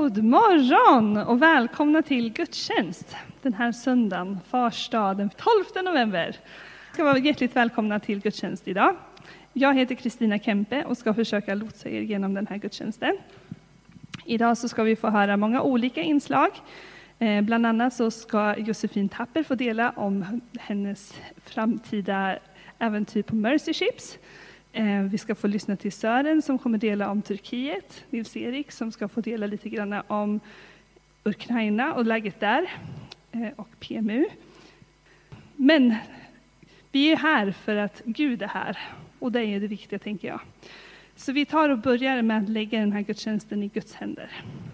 God morgon och välkomna till gudstjänst den här söndagen, Fars dag, den 12 november. Ska vara hjärtligt välkomna till gudstjänst idag. Jag heter Kristina Kempe och ska försöka lotsa er genom den här gudstjänsten. Idag så ska vi få höra många olika inslag. Bland annat så ska Josefin Tapper få dela om hennes framtida äventyr på Mercy Ships. Vi ska få lyssna till Sören som kommer dela om Turkiet. Nils-Erik som ska få dela lite grann om Ukraina och läget där. Och PMU. Men vi är här för att Gud är här. Och det är det viktiga, tänker jag. Så vi tar och börjar med att lägga den här gudstjänsten i Guds händer.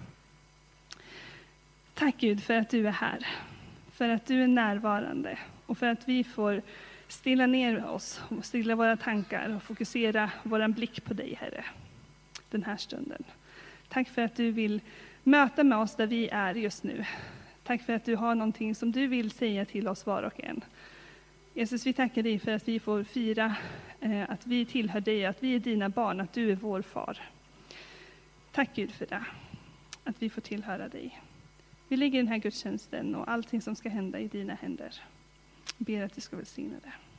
Tack Gud för att du är här. För att du är närvarande. Och för att vi får stilla ner oss och stilla våra tankar och fokusera vår blick på dig, Herre, den här stunden. Tack för att du vill möta med oss där vi är just nu. Tack för att du har någonting som du vill säga till oss var och en. Jesus, vi tackar dig för att vi får fira att vi tillhör dig, att vi är dina barn, att du är vår far. Tack Gud för det, att vi får tillhöra dig. Vi lägger den här gudstjänsten och allting som ska hända i dina händer. Ber att du ska välsigna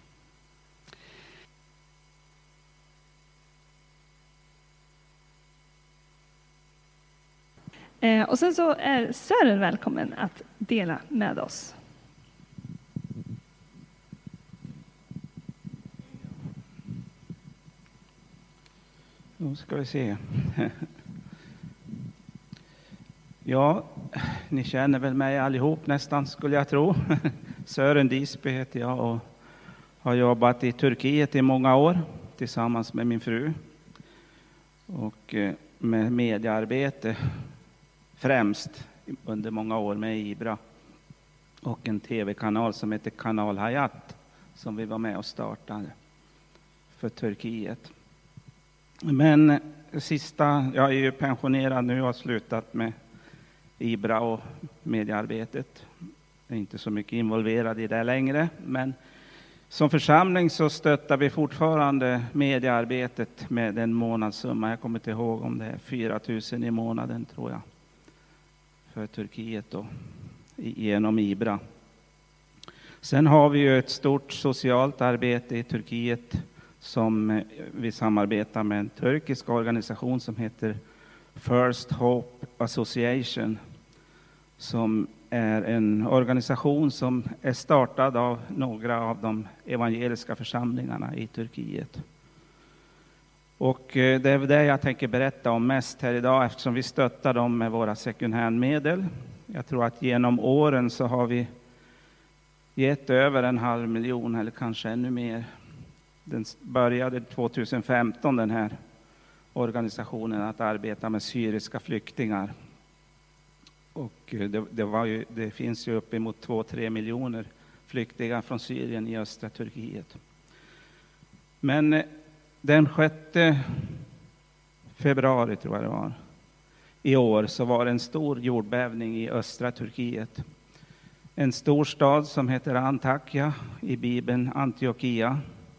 det. Och sen så är Sören välkommen att dela med oss. Då ska vi se. Ja, ni känner väl mig allihop nästan, skulle jag tro. Sören Disby heter jag och har jobbat i Turkiet i många år tillsammans med min fru. Och med mediearbete främst under många år med Ibra. Och en tv-kanal som heter Kanal Hayat som vi var med och startade för Turkiet. Men jag är ju pensionerad nu och har slutat med Ibra och mediearbetet. Jag är inte så mycket involverad i det längre, men som församling så stöttar vi fortfarande mediearbetet med en månadssumma. Jag kommer inte ihåg om det är 4 000 i månaden, tror jag, för Turkiet då, genom Ibra. Sen har vi ju ett stort socialt arbete i Turkiet som vi samarbetar med en turkisk organisation som heter First Hope Association, som är en organisation som är startad av några av de evangeliska församlingarna i Turkiet. Och det är det jag tänker berätta om mest här idag, eftersom vi stöttar dem med våra second hand-medel. Jag tror att genom åren så har vi gett över 500 000 eller kanske ännu mer. Den började 2015, den här organisationen, att arbeta med syriska flyktingar. Och det finns ju uppemot 2-3 miljoner flyktingar från Syrien i östra Turkiet. Men den 6 februari, tror jag det var, i år så var det en stor jordbävning i östra Turkiet. En stor stad som heter Antakya, i Bibeln Antiochia.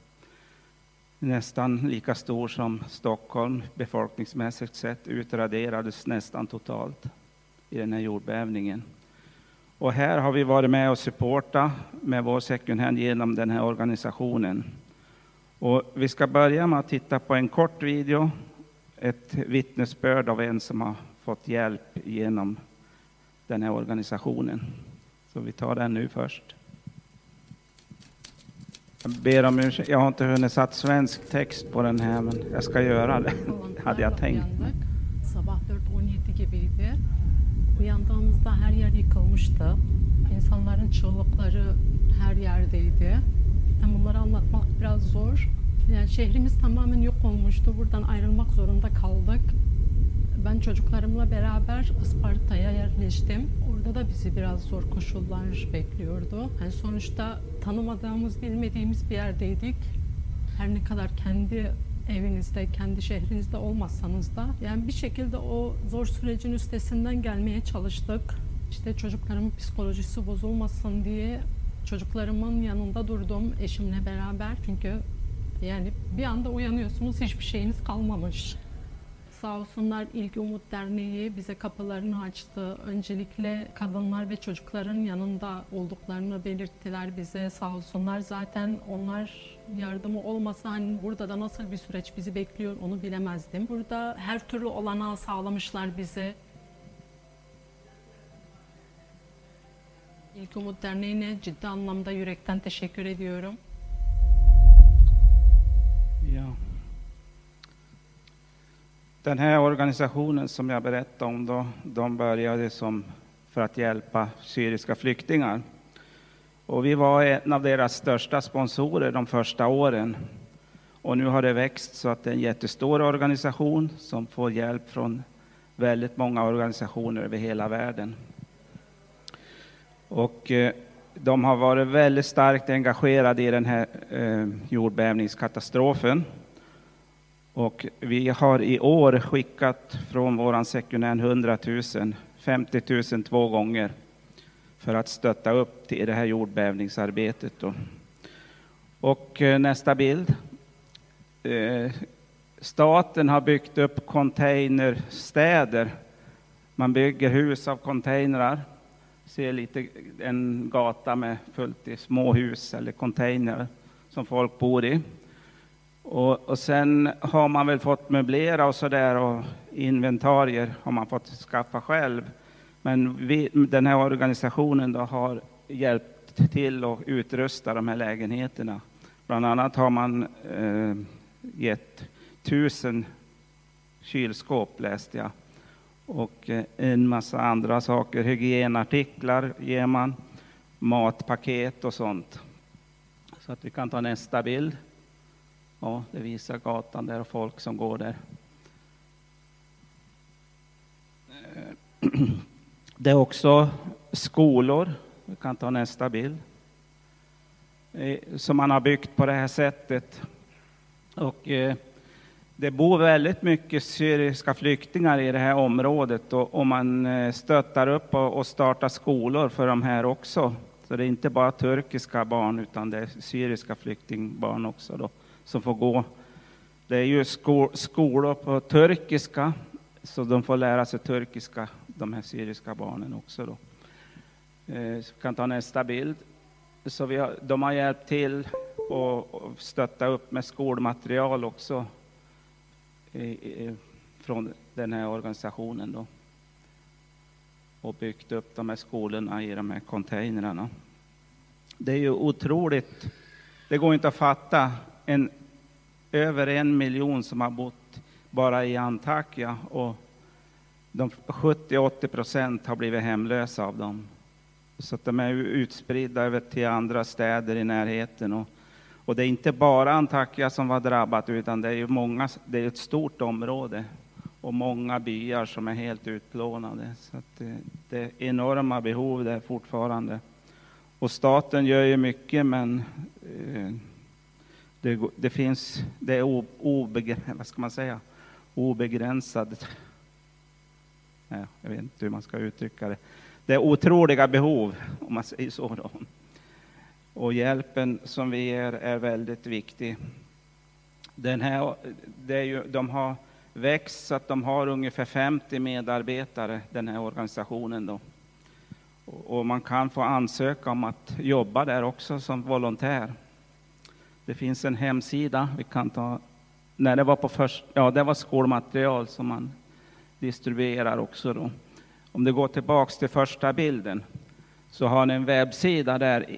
Nästan lika stor som Stockholm befolkningsmässigt sett, utraderades nästan totalt i den här jordbävningen. Och här har vi varit med och supporta med vår second hand genom den här organisationen. Och vi ska börja med att titta på en kort video, ett vittnesbörd av en som har fått hjälp genom den här organisationen. Så vi tar den nu först. Jag ber om ursäkt. Jag har inte hunnit satt svensk text på den här, men jag ska göra det. Hade jag tänkt. Sabah 4:17 gibiydi. Uyandığımızda her yer yıkılmıştı. İnsanların çığlıkları her yerdeydi. Yani bunları anlatmak biraz zor. Yani şehrimiz tamamen yok olmuştu. Buradan ayrılmak zorunda kaldık. Ben çocuklarımla beraber Isparta'ya yerleştim. Orada da bizi biraz zor koşullar bekliyordu. Yani sonuçta tanımadığımız, bilmediğimiz bir yerdeydik. Her ne kadar kendi evinizde, kendi şehrinizde olmazsanız da yani bir şekilde o zor sürecin üstesinden gelmeye çalıştık. İşte çocuklarımın psikolojisi bozulmasın diye çocuklarımın yanında durdum eşimle beraber. Çünkü yani bir anda uyanıyorsunuz, hiçbir şeyiniz kalmamış. Sağ olsunlar İlgi Umut Derneği bize kapılarını açtı. Öncelikle kadınlar ve çocukların yanında olduklarını belirttiler bize. Sağ olsunlar. Zaten onlar yardımı olmasa hani burada da nasıl bir süreç bizi bekliyor onu bilemezdim. Burada her türlü olanağı sağlamışlar bize. İlgi Umut Derneği'ne ciddi anlamda yürekten teşekkür ediyorum. Ja. Den här organisationen som jag berättade om då, de började för att hjälpa syriska flyktingar. Och vi var en av deras största sponsorer de första åren. Och nu har det växt så att det är en jättestor organisation som får hjälp från väldigt många organisationer över hela världen. Och de har varit väldigt starkt engagerade i den här jordbävningskatastrofen. Och vi har i år skickat från våran sekundär 100 000, 50 000 2 gånger för att stötta upp till det här jordbävningsarbetet då. Och nästa bild. Staten har byggt upp containerstäder. Man bygger hus av containrar. Ser lite en gata med fullt i små hus eller container som folk bor i. Och sen har man väl fått möblera och sådär, och inventarier har man fått skaffa själv. Men den här organisationen då har hjälpt till att utrusta de här lägenheterna. Bland annat har man gett 1000 kylskåp, läste jag. Och en massa andra saker, hygienartiklar ger man, matpaket och sånt. Så att vi kan ta nästa bild. Ja, det visar gatan där och folk som går där. Det är också skolor. Vi kan ta nästa bild. Som man har byggt på det här sättet. Och det bor väldigt mycket syriska flyktingar i det här området. Och man stöttar upp och startar skolor för de här också. Så det är inte bara turkiska barn utan det är syriska flyktingbarn också då, som får gå. Det är ju skolor på turkiska, så de får lära sig turkiska, de här syriska barnen också då. Så kan ta nästa bild. Så de har hjälpt till och stötta upp med skolmaterial också från den här organisationen då. Och byggt upp de här skolorna i de här containrarna. Det är ju otroligt. Det går inte att fatta. Över 1 miljon som har bott bara i Antakya, och 70-80% har blivit hemlösa av dem. Så att de är utspridda över till andra städer i närheten. Och det är inte bara Antakya som var drabbat, utan det är ett stort område och många byar som är helt utplånade. Så att det är enorma behov där fortfarande. Och staten gör ju mycket, men det är obegränsat. Jag vet inte hur man ska uttrycka det. Det är otroliga behov, om man säger så då. Och hjälpen som vi ger är väldigt viktig. De har växt så att de har ungefär 50 medarbetare, den här organisationen då. Och man kan få ansöka om att jobba där också som volontär. Det finns en hemsida. Vi kan ta, när det var det var skolmaterial som man distribuerar också då. Om det går tillbaks till första bilden, så har ni en webbsida där,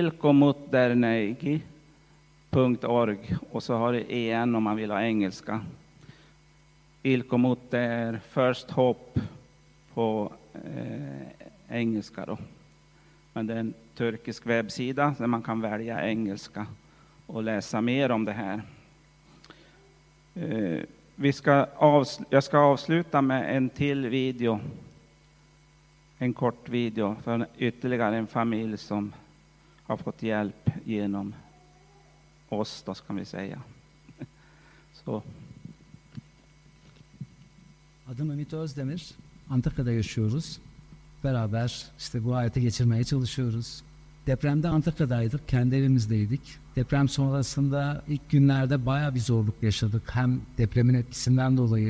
ilkomutderneigi.org, och så har det en om man vill ha engelska. Ilkomut är First Hope på engelska då. Men det är en turkisk webbsida där man kan välja engelska och läsa mer om det här. Jag ska avsluta med en till video. En kort video för ytterligare en familj som har fått hjälp genom oss då, kan vi säga. Så. Adım Ümit Özdemir. Antakya'da yaşıyoruz. Beraber işte bu hayatı geçirmeye çalışıyoruz. Depremde Antakya'daydık, kendi evimizdeydik. Deprem sonrasında ilk günlerde bayağı bir zorluk yaşadık. Hem depremin etkisinden dolayı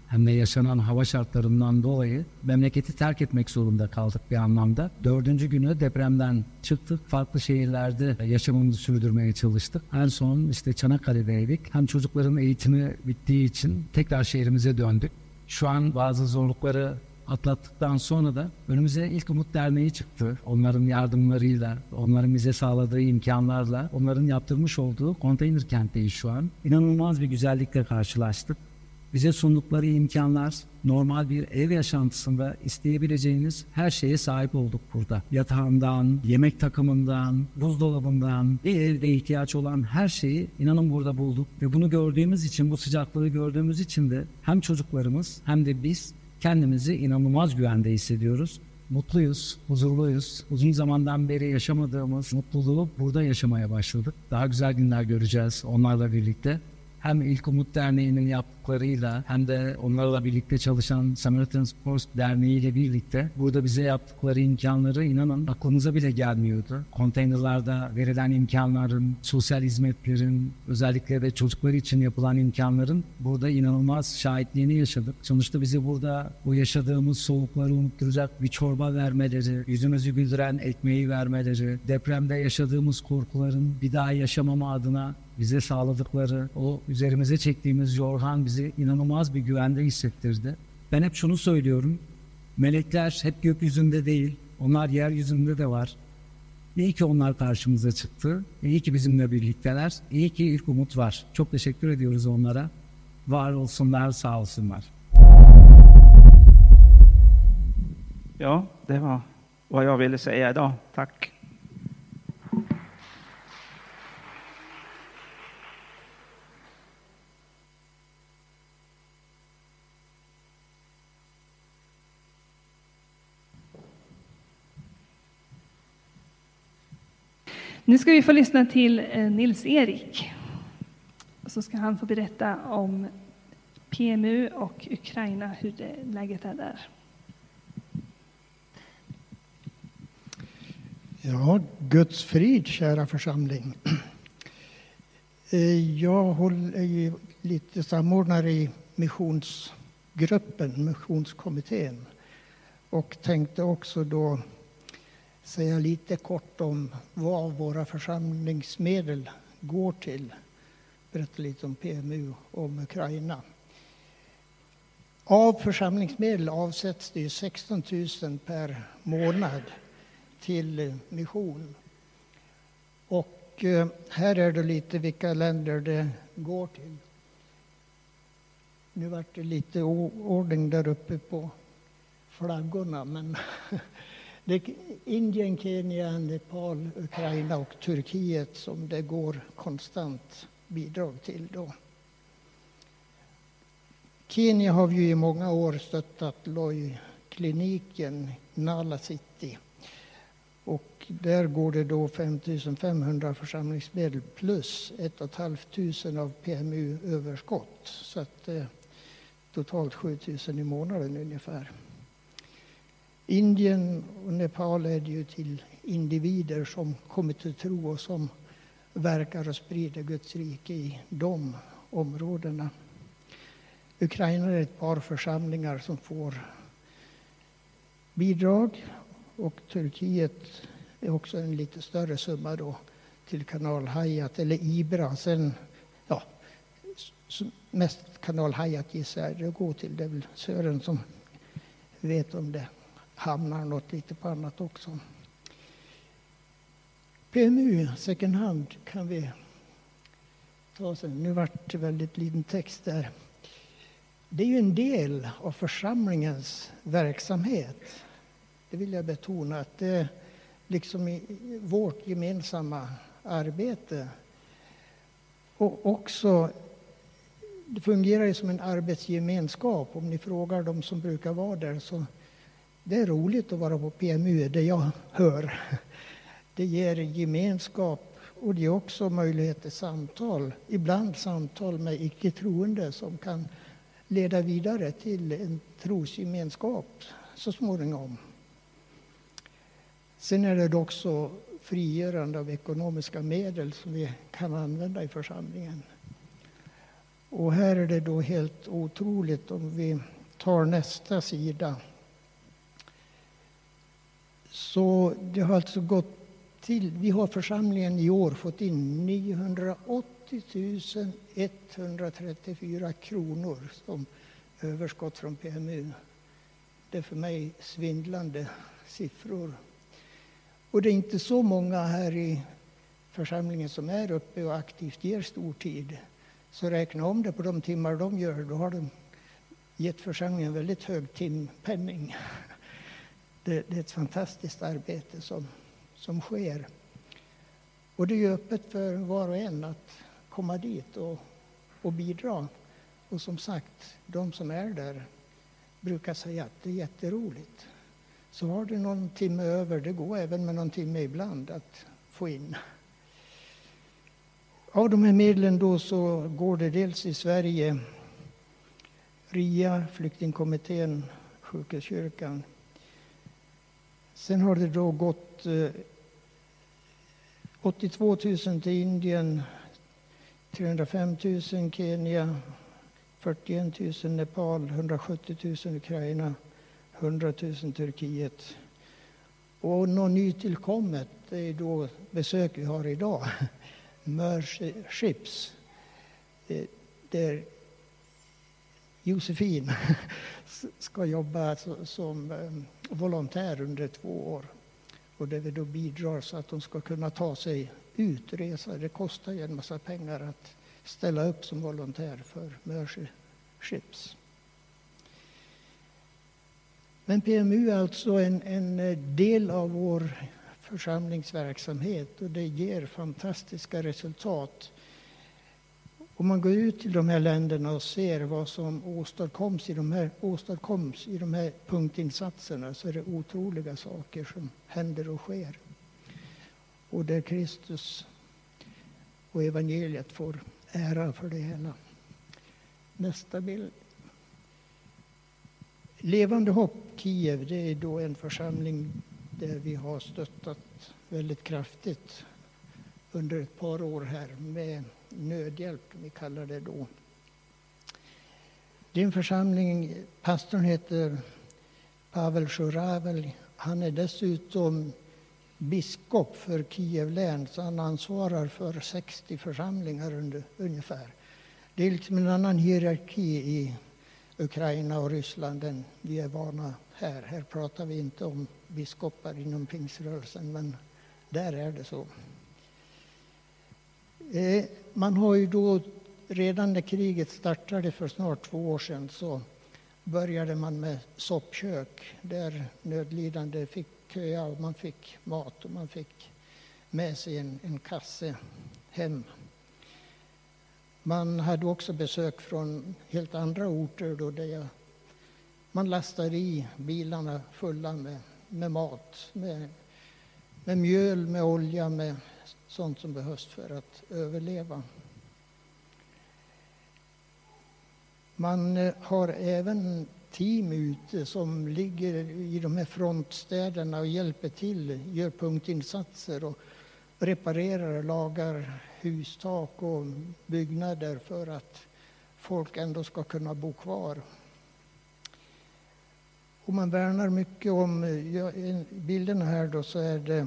hem de yaşanan hava şartlarından dolayı memleketi terk etmek zorunda kaldık bir anlamda. 4. günü depremden çıktık. Farklı şehirlerde yaşamımızı sürdürmeye çalıştık. En son işte Çanakkale'deydik. Hem çocukların eğitimi bittiği için tekrar şehrimize döndük. Şu an bazı zorlukları atlattıktan sonra da önümüze İlk Umut Derneği çıktı. Onların yardımlarıyla, onların bize sağladığı imkanlarla, onların yaptırmış olduğu konteyner kentteyiz şu an. İnanılmaz bir güzellikle karşılaştık. Bize sundukları imkanlar, normal bir ev yaşantısında isteyebileceğiniz her şeye sahip olduk burada. Yatağından, yemek takımından, buzdolabından, bir evde ihtiyaç olan her şeyi inanın burada bulduk. Ve bunu gördüğümüz için, bu sıcaklığı gördüğümüz için de hem çocuklarımız hem de biz kendimizi inanılmaz güvende hissediyoruz. Mutluyuz, huzurluyuz. Uzun zamandan beri yaşamadığımız mutluluğu burada yaşamaya başladık. Daha güzel günler göreceğiz onlarla birlikte. Hem İlk Umut Derneği'nin yaptıklarıyla hem de onlarla birlikte çalışan Samaritan Sports Derneği ile birlikte burada bize yaptıkları imkanları inanın aklımıza bile gelmiyordu. Konteynerlarda verilen imkanların, sosyal hizmetlerin, özellikle de çocuklar için yapılan imkanların burada inanılmaz şahitliğini yaşadık. Sonuçta bize burada bu yaşadığımız soğukları unutturacak bir çorba vermeleri, yüzümüzü güldüren ekmeği vermeleri, depremde yaşadığımız korkuların bir daha yaşamama adına bize sağladıkları, o üzerimize çektiğimiz yorgan bizi inanılmaz bir güvende hissettirdi. Ben hep şunu söylüyorum, melekler hep gökyüzünde değil, onlar yeryüzünde de var. İyi ki onlar karşımıza çıktı, iyi ki bizimle birlikteler, iyi ki İlk Umut var. Çok teşekkür ediyoruz onlara. Var olsunlar, sağ olsunlar. Ja, det var vad jag ville säga idag. Tack. Nu ska vi få lyssna till Nils-Erik. Så ska han få berätta om PMU och Ukraina, hur läget är där. Ja, Guds frid, kära församling. Jag är lite samordnare i missionsgruppen, missionskommittén. Och tänkte också då säga lite kort om vad våra församlingsmedel går till. Berätta lite om PMU och om Ukraina. Av församlingsmedel avsätts det 16 000 per månad till mission. Och här är det lite vilka länder det går till. Nu vart det lite ordning där uppe på flaggorna, men det är Indien, Kenya, Nepal, Ukraina och Turkiet som det går konstant bidrag till då. Kenya har vi ju i många år stöttat Loi-kliniken Nala City. Och där går det då 5 500 församlingsmedel plus 1 500 av PMU-överskott. Så att totalt 7 000 i månaden ungefär. Indien och Nepal är det ju till individer som kommer till tro och som verkar och sprider Guds rike i de områdena. Ukraina är ett par församlingar som får bidrag, och Turkiet är också en lite större summa då till Kanal Hayat eller Ibra. Sen, ja, mest Kanal Hayat gissar jag det går till. Det är väl Sören som vet om det hamnar något lite på annat också. PMU, second hand, kan vi ta sen. Nu vart det väldigt liten text där. Det är ju en del av församlingens verksamhet. Det vill jag betona, att det är liksom i vårt gemensamma arbete. Och också, det fungerar ju som en arbetsgemenskap. Om ni frågar de som brukar vara där, så det är roligt att vara på PMU, det jag hör. Det ger gemenskap, och det är också möjlighet till samtal. Ibland samtal med icke-troende som kan leda vidare till en trosgemenskap så småningom. Sen är det också frigörande av ekonomiska medel som vi kan använda i församlingen. Och här är det då helt otroligt om vi tar nästa sida. Så det har alltså gått till, vi har församlingen i år fått in 980 134 kronor som överskott från PMU. Det är för mig svindlande siffror. Och det är inte så många här i församlingen som är uppe och aktivt ger stor tid. Så räkna om det på de timmar de gör, då har de gett församlingen väldigt hög timpenning. Det är ett fantastiskt arbete som sker. Och det är öppet för var och en att komma dit och bidra. Och som sagt, de som är där brukar säga att det är jätteroligt. Så har du någon timme över, det går även med någon timme ibland att få in. Av de här medlen då så går det dels i Sverige, RIA, flyktingkommittén, Sjukhuskyrkan. Sen har det då gått 82 000 till Indien, 305 000 Kenya, 41 000 Nepal, 170 000 Ukraina, 100 000 Turkiet. Och något nytillkommet är då besök vi har idag. Mercy Ships, där Josefin ska jobba som volontär under 2 år. Och där vi då bidrar så att de ska kunna ta sig ut, resa. Det kostar ju en massa pengar att ställa upp som volontär för Mercy Ships. Men PMU är alltså en del av vår församlingsverksamhet och det ger fantastiska resultat. Om man går ut till de här länderna och ser vad som åstadkoms i de här punktinsatserna så är det otroliga saker som händer och sker. Och där Kristus och evangeliet får ära för det hela. Nästa bild. Levande hopp Kiev, det är då en församling där vi har stöttat väldigt kraftigt under ett par år här med nödhjälp, vi kallar det då. Det är en församling, pastorn heter Pavel Shuravely. Han är dessutom biskop för Kiev län, så han ansvarar för 60 församlingar ungefär. Det är liksom en annan hierarki i Ukraina och Ryssland än vi är vana här. Här pratar vi inte om biskopar inom pingsrörelsen, men där är det så. Man har ju då, redan när kriget startade för snart 2 år sedan, så började man med soppkök där nödlidande fick köa och man fick mat och man fick med sig en kasse hem. Man hade också besök från helt andra orter då där man lastade i bilarna fulla med mat, med mjöl, med olja, med sånt som behövs för att överleva. Man har även team ute som ligger i de här frontstäderna och hjälper till, gör punktinsatser och reparerar och lagar hustak och byggnader för att folk ändå ska kunna bo kvar. Och man värnar mycket om, i bilderna här då så är det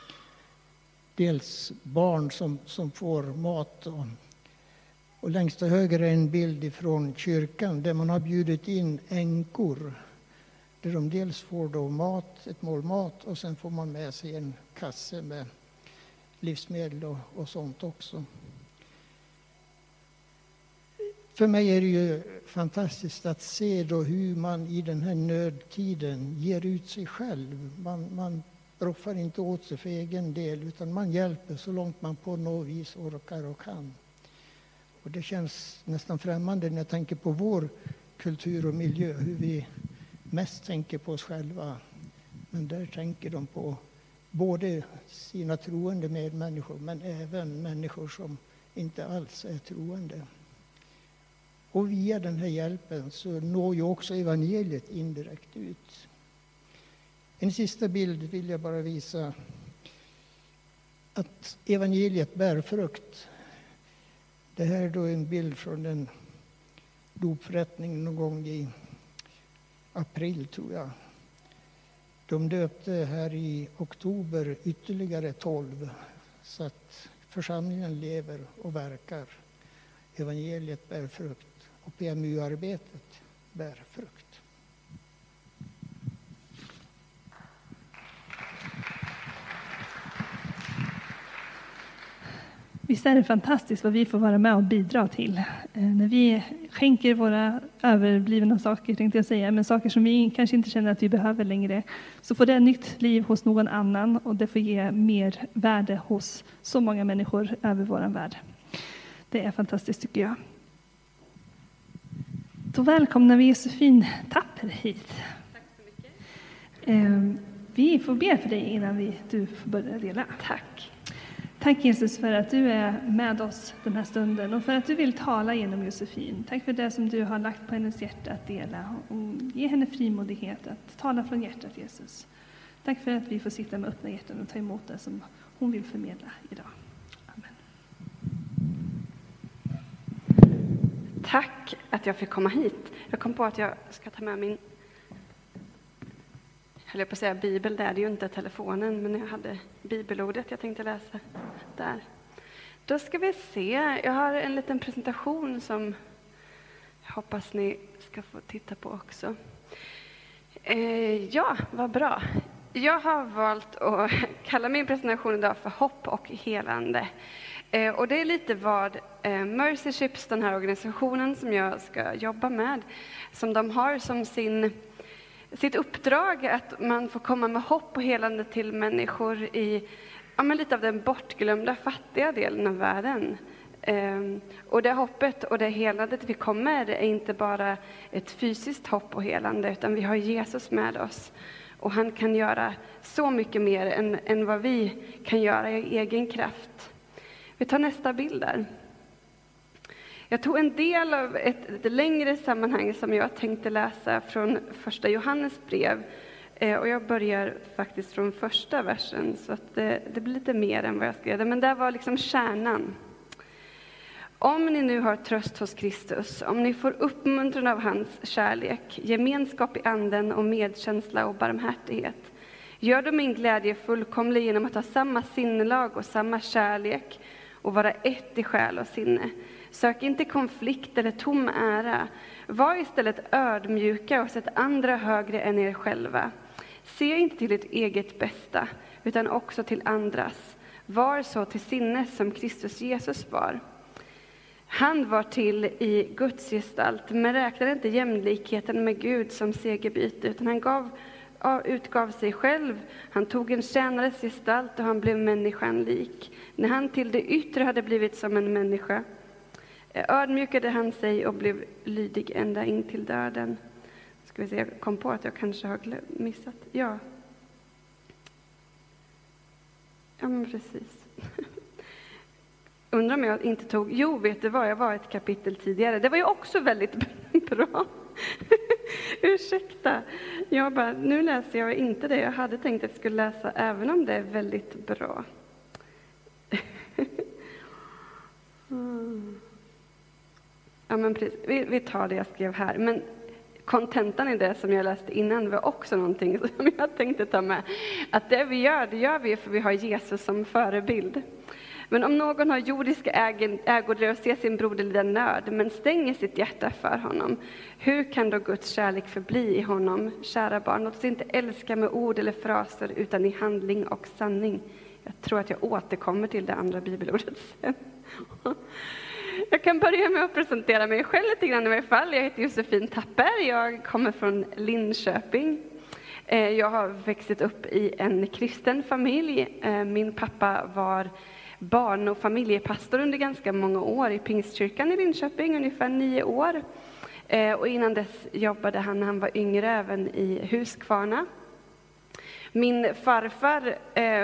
dels barn som får mat och längst till höger är en bild från kyrkan där man har bjudit in änkor. Där de dels får då mat, ett mål mat och sen får man med sig en kasse med livsmedel och sånt också. För mig är det ju fantastiskt att se då hur man i den här nödtiden ger ut sig själv. Man roffar inte åt sig för egen del utan man hjälper så långt man på något vis orkar och kan. Och det känns nästan främmande när jag tänker på vår kultur och miljö, hur vi mest tänker på oss själva. Men där tänker de på både sina troende medmänniskor men även människor som inte alls är troende. Och via den här hjälpen så når ju också evangeliet indirekt ut. En sista bild vill jag bara visa att evangeliet bär frukt. Det här är då en bild från den dopförrättning någon gång i april, tror jag. De döpte här i oktober ytterligare 12, så att församlingen lever och verkar. Evangeliet bär frukt och PMU-arbetet bär frukt. Visst är det fantastiskt vad vi får vara med och bidra till. När vi skänker våra överblivna saker, tänkte jag säga, men saker som vi kanske inte känner att vi behöver längre, så får det nytt liv hos någon annan och det får ge mer värde hos så många människor över vår värld. Det är fantastiskt, tycker jag. Då välkomnar vi Josefin Tapper hit. Tack så mycket. Vi får be för dig innan du får börja dela. Tack. Tack Jesus för att du är med oss den här stunden och för att du vill tala genom Josefin. Tack för det som du har lagt på hennes hjärta att dela och ge henne frimodighet att tala från hjärtat, Jesus. Tack för att vi får sitta med öppna hjärtan och ta emot det som hon vill förmedla idag. Amen. Tack att jag fick komma hit. Jag kom på att jag ska ta med min, jag höll på att säga bibel, det är ju inte telefonen, men jag hade bibelordet jag tänkte läsa där. Då ska vi se, jag har en liten presentation som jag hoppas ni ska få titta på också. Ja, vad bra. Jag har valt att kalla min presentation idag för hopp och helande. Och det är lite vad Mercy Ships, den här organisationen som jag ska jobba med, som de har som sitt uppdrag, att man får komma med hopp och helande till människor i lite av den bortglömda, fattiga delen av världen. Och det hoppet och det helandet vi kommer är inte bara ett fysiskt hopp och helande, utan vi har Jesus med oss. Och han kan göra så mycket mer än vad vi kan göra i egen kraft. Vi tar nästa bild där. Jag tog en del av ett längre sammanhang som jag tänkte läsa från första Johannes brev. Och jag börjar faktiskt från första versen, så att det blir lite mer än vad jag skrev. Men där var liksom kärnan. Om ni nu har tröst hos Kristus, om ni får uppmuntran av hans kärlek, gemenskap i anden och medkänsla och barmhärtighet, gör då min glädje fullkomlig genom att ha samma sinnelag och samma kärlek och vara ett i själ och sinne. Sök inte konflikt eller tom ära. Var istället ödmjuka och sätt andra högre än er själva. Se inte till ert eget bästa, utan också till andras. Var så till sinnes som Kristus Jesus var. Han var till i Guds gestalt, men räknade inte jämlikheten med Gud som segerbyte, utan han utgav sig själv. Han tog en tjänares gestalt och han blev människan lik. När han till det yttre hade blivit som en människa, ödmjukade han sig och blev lydig ända in till döden. Ska vi se, jag kom på att jag kanske har missat. Ja, men precis. Undrar om jag inte tog... Jo, vet du vad? Jag var ett kapitel tidigare. Det var ju också väldigt bra. Ursäkta. Nu läser jag inte det jag hade tänkt att jag skulle läsa, även om det är väldigt bra. Ja, men precis. Vi tar det jag skrev här. Men kontentan i det som jag läste innan var också någonting som jag tänkte ta med. Att det vi gör, det gör vi för vi har Jesus som förebild. Men om någon har jordiska ägodor och ser sin broder lida nöd, men stänger sitt hjärta för honom, hur kan då Guds kärlek förbli i honom? Kära barn, låt oss inte älska med ord eller fraser, utan i handling och sanning. Jag tror att jag återkommer till det andra bibelordet sen. Jag kan börja med att presentera mig själv lite grann i varje fall. Jag heter Josefin Tapper, jag kommer från Linköping. Jag har växt upp i en kristen familj. Min pappa var barn- och familjepastor under ganska många år i Pingstkyrkan i Linköping, ungefär 9 år. Och innan dess jobbade han, när han var yngre, även i Huskvarna. Min farfar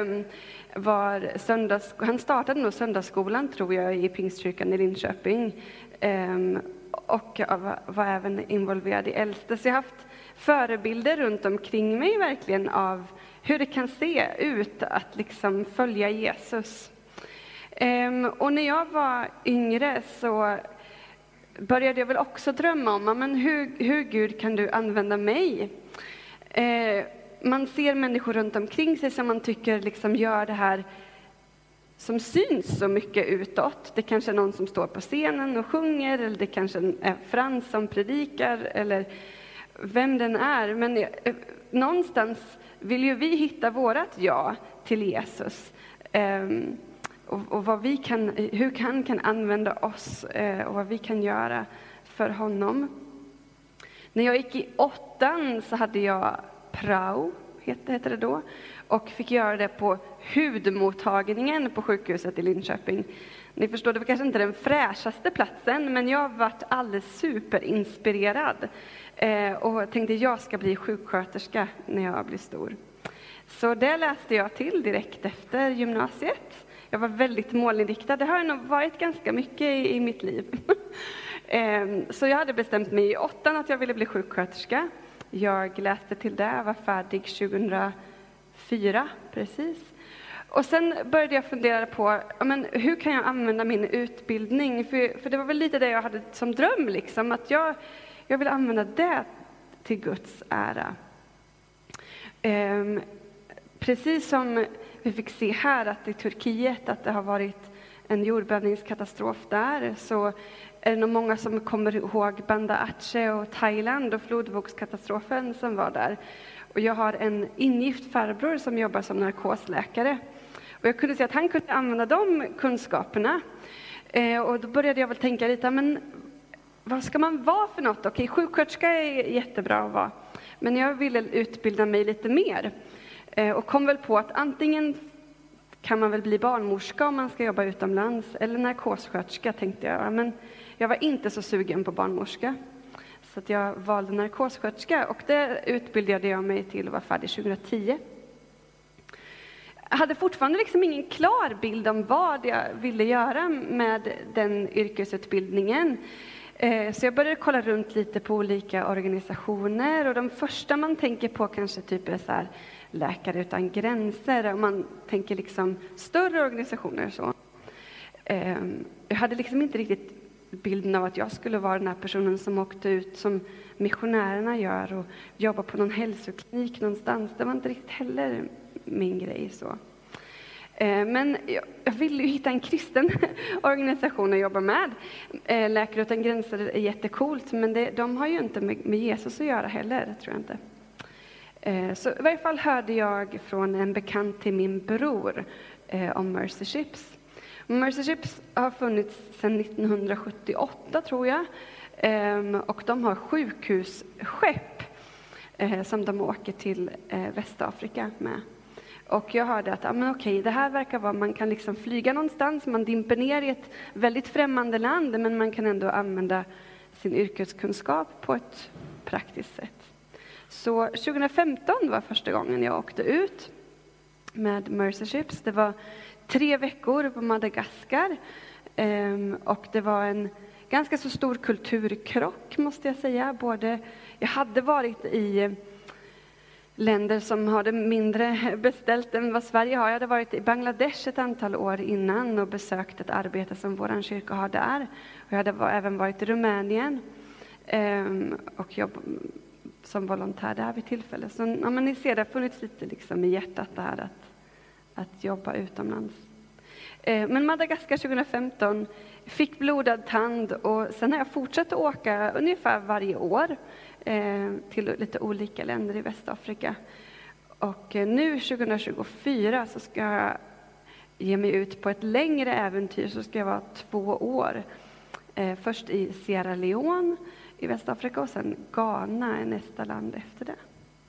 han startade nog söndagsskolan, tror jag, i Pingstkyrkan i Linköping. Och var även involverad i äldste. Så jag har haft förebilder runt omkring mig verkligen av hur det kan se ut att liksom följa Jesus. Och när jag var yngre så började jag väl också drömma om, men hur Gud kan du använda mig? Man ser människor runt omkring sig som man tycker liksom gör det här som syns så mycket utåt. Det kanske är någon som står på scenen och sjunger, eller det kanske är Frans som predikar, eller vem den är. Men någonstans vill ju vi hitta vårat ja till Jesus. Och vad vi kan, hur han kan använda oss och vad vi kan göra för honom. När jag gick i 8:an så hade jag prao, heter det då, och fick göra det på hudmottagningen på sjukhuset i Linköping. Ni förstår, det var kanske inte den fräschaste platsen, men jag varit alldeles superinspirerad och tänkte jag ska bli sjuksköterska när jag blir stor. Så det läste jag till direkt efter gymnasiet. Jag var väldigt målinriktad. Det har nog varit ganska mycket i mitt liv. Så jag hade bestämt mig i 8:an att jag ville bli sjuksköterska. Jag läste till det, jag var färdig 2004 precis. Och sen började jag fundera på hur kan jag använda min utbildning? För det var väl lite det jag hade som dröm, liksom, att jag vill använda det till Guds ära. Precis som vi fick se här att i Turkiet att det har varit en jordbävningskatastrof där, så är det nog många som kommer ihåg Banda Aceh och Thailand och flodvågskatastrofen som var där. Och jag har en ingift farbror som jobbar som narkosläkare. Och jag kunde se att han kunde använda de kunskaperna. Och då började jag väl tänka lite, men vad ska man vara för något? Okej, sjuksköterska är jättebra att vara. Men jag ville utbilda mig lite mer. Och kom väl på att antingen kan man väl bli barnmorska om man ska jobba utomlands, eller narkossköterska, tänkte jag. Men jag var inte så sugen på barnmorska. Så att jag valde narkossköterska, och det utbildade jag mig till och var färdig 2010. Jag hade fortfarande liksom ingen klar bild om vad jag ville göra med den yrkesutbildningen. Så jag började kolla runt lite på olika organisationer, och de första man tänker på kanske typ är så här Läkare utan gränser, och man tänker liksom större organisationer så. Jag hade liksom inte riktigt bilden av att jag skulle vara den här personen som åkte ut som missionärerna gör och jobba på någon hälsoklinik någonstans. Det var inte riktigt heller min grej så. Men jag ville ju hitta en kristen organisation att jobba med. Läkare utan gränser är jättekult, men de har ju inte med Jesus att göra heller, tror jag inte. Så i varje fall hörde jag från en bekant till min bror om Mercy Ships. Mercy Ships har funnits sedan 1978, tror jag. Och de har sjukhusskepp som de åker till Västafrika med. Och jag hörde att det här verkar vara, man kan liksom flyga någonstans, man dimper ner i ett väldigt främmande land, men man kan ändå använda sin yrkeskunskap på ett praktiskt sätt. Så 2015 var första gången jag åkte ut med Mercy Ships. Det var 3 veckor på Madagaskar, och det var en ganska så stor kulturkrock, måste jag säga. Jag hade varit i länder som hade mindre beställt än vad Sverige har. Jag hade varit i Bangladesh ett antal år innan och besökt ett arbete som vår kyrka har där. Och jag hade även varit i Rumänien och som volontär där vid tillfälle. Så ni ser, det har funnits lite liksom i hjärtat det här att jobba utomlands. Men Madagaskar 2015 fick blodad tand, och sen har jag fortsatt att åka ungefär varje år till lite olika länder i Västafrika. Och nu 2024 så ska jag ge mig ut på ett längre äventyr, så ska jag vara 2 år. Först i Sierra Leone i Västafrika, och sen Ghana är nästa land efter det.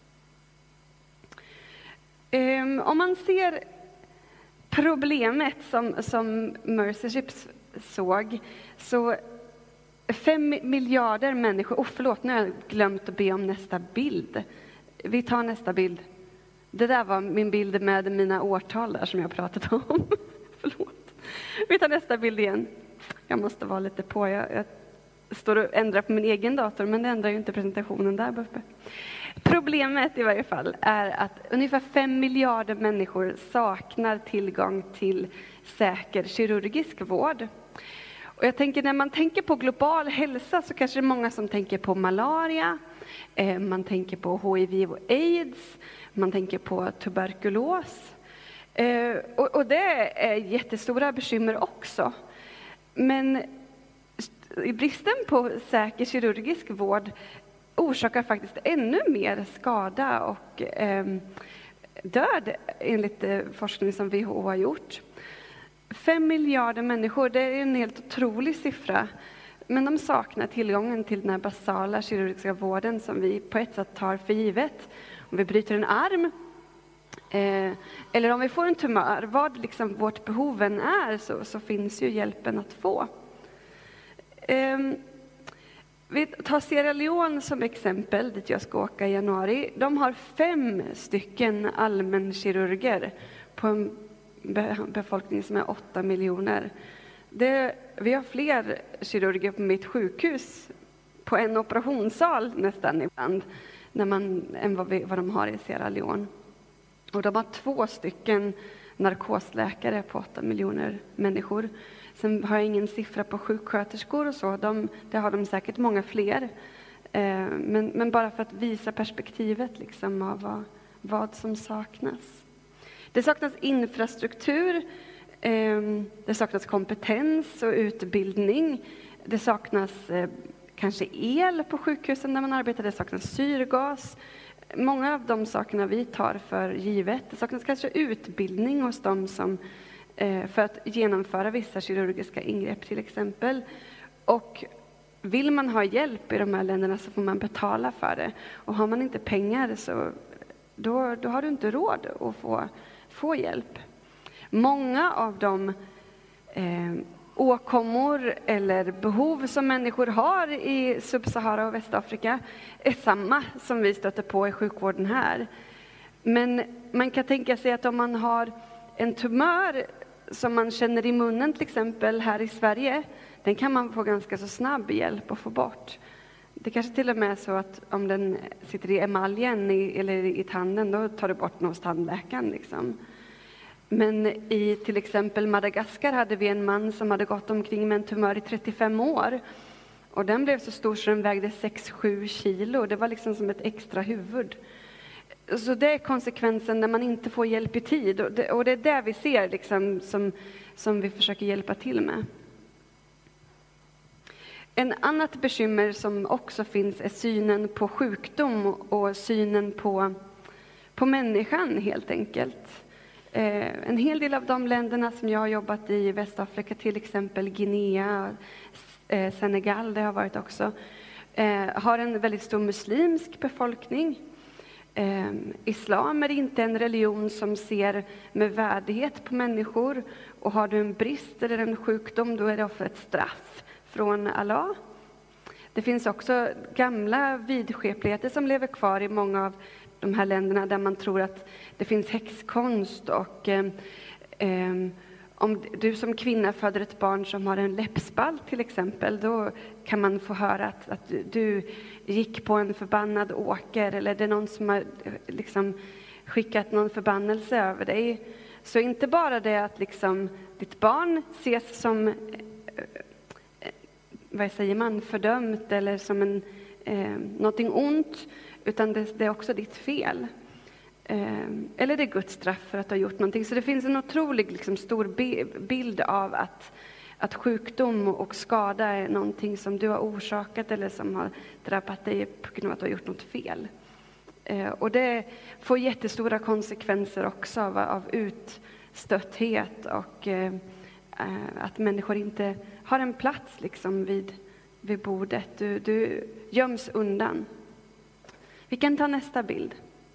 Om man ser problemet som Mercy Ships såg, så 5 miljarder människor, förlåt, nu har jag glömt att be om nästa bild. Vi tar nästa bild. Det där var min bild med mina årtal där som jag pratat om. Förlåt. Vi tar nästa bild igen. Jag måste vara lite på. Jag står och ändrar på min egen dator, men det ändrar ju inte presentationen där uppe. Problemet i varje fall är att ungefär 5 miljarder människor saknar tillgång till säker kirurgisk vård. Och jag tänker, när man tänker på global hälsa så kanske det är många som tänker på malaria, man tänker på HIV och AIDS, man tänker på tuberkulos. Och det är jättestora bekymmer också. Men bristen på säker kirurgisk vård orsakar faktiskt ännu mer skada och död enligt forskning som WHO har gjort. 5 miljarder människor, det är en helt otrolig siffra. Men de saknar tillgången till den här basala kirurgiska vården som vi på ett sätt tar för givet. Om vi bryter en arm eller om vi får en tumör, vad liksom vårt behoven är, så finns ju hjälpen att få. Vi tar Sierra Leone som exempel, dit jag ska åka i januari. De har 5 stycken allmänkirurger på en befolkning som är 8 miljoner. Vi har fler kirurger på mitt sjukhus på en operationssal nästan ibland än vad de har i Sierra Leone. Och de har 2 stycken narkosläkare på 8 miljoner människor. Sen har jag ingen siffra på sjuksköterskor och så. Det har de säkert många fler. Men bara för att visa perspektivet liksom av vad som saknas. Det saknas infrastruktur. Det saknas kompetens och utbildning. Det saknas kanske el på sjukhusen där man arbetar. Det saknas syrgas. Många av de sakerna vi tar för givet. Det saknas kanske utbildning hos dem som för att genomföra vissa kirurgiska ingrepp till exempel. Och vill man ha hjälp i de här länderna så får man betala för det. Och har man inte pengar så då har du inte råd att få hjälp. Många av de åkommor eller behov som människor har i Subsahara och Västafrika är samma som vi stöter på i sjukvården här. Men man kan tänka sig att om man har en tumör som man känner i munnen till exempel här i Sverige, den kan man få ganska så snabb hjälp att få bort. Det kanske till och med är så att om den sitter i emaljen eller i tanden, då tar du bort den hos tandläkaren liksom. Men i till exempel Madagaskar hade vi en man som hade gått omkring med en tumör i 35 år. Och den blev så stor så den vägde 6-7 kilo. Det var liksom som ett extra huvud. Så det är konsekvensen när man inte får hjälp i tid. Och det är det vi ser liksom, som vi försöker hjälpa till med. En annat bekymmer som också finns är synen på sjukdom och synen på människan helt enkelt. En hel del av de länderna som jag har jobbat i Västafrika, till exempel Guinea, Senegal, det har varit också, har en väldigt stor muslimsk befolkning. Islam är inte en religion som ser med värdighet på människor, och har du en brist eller en sjukdom, då är det ofta ett straff från Allah. Det finns också gamla vidskepligheter som lever kvar i många av de här länderna där man tror att det finns häxkonst, och om du som kvinna föder ett barn som har en läppspalt till exempel, då kan man få höra att du gick på en förbannad åker, eller det är någon som har liksom skickat någon förbannelse över dig. Så inte bara det att liksom ditt barn ses som fördömt eller som någonting ont, utan det är också ditt fel. Eller det är Guds straff för att du har gjort någonting. Så det finns en otrolig liksom, stor bild av att sjukdom och skada är någonting som du har orsakat eller som har drabbat dig på grund av att du har gjort något fel. Och det får jättestora konsekvenser också av utstötthet och att människor inte har en plats liksom vid bordet. Du göms undan. Vi kan ta nästa bild.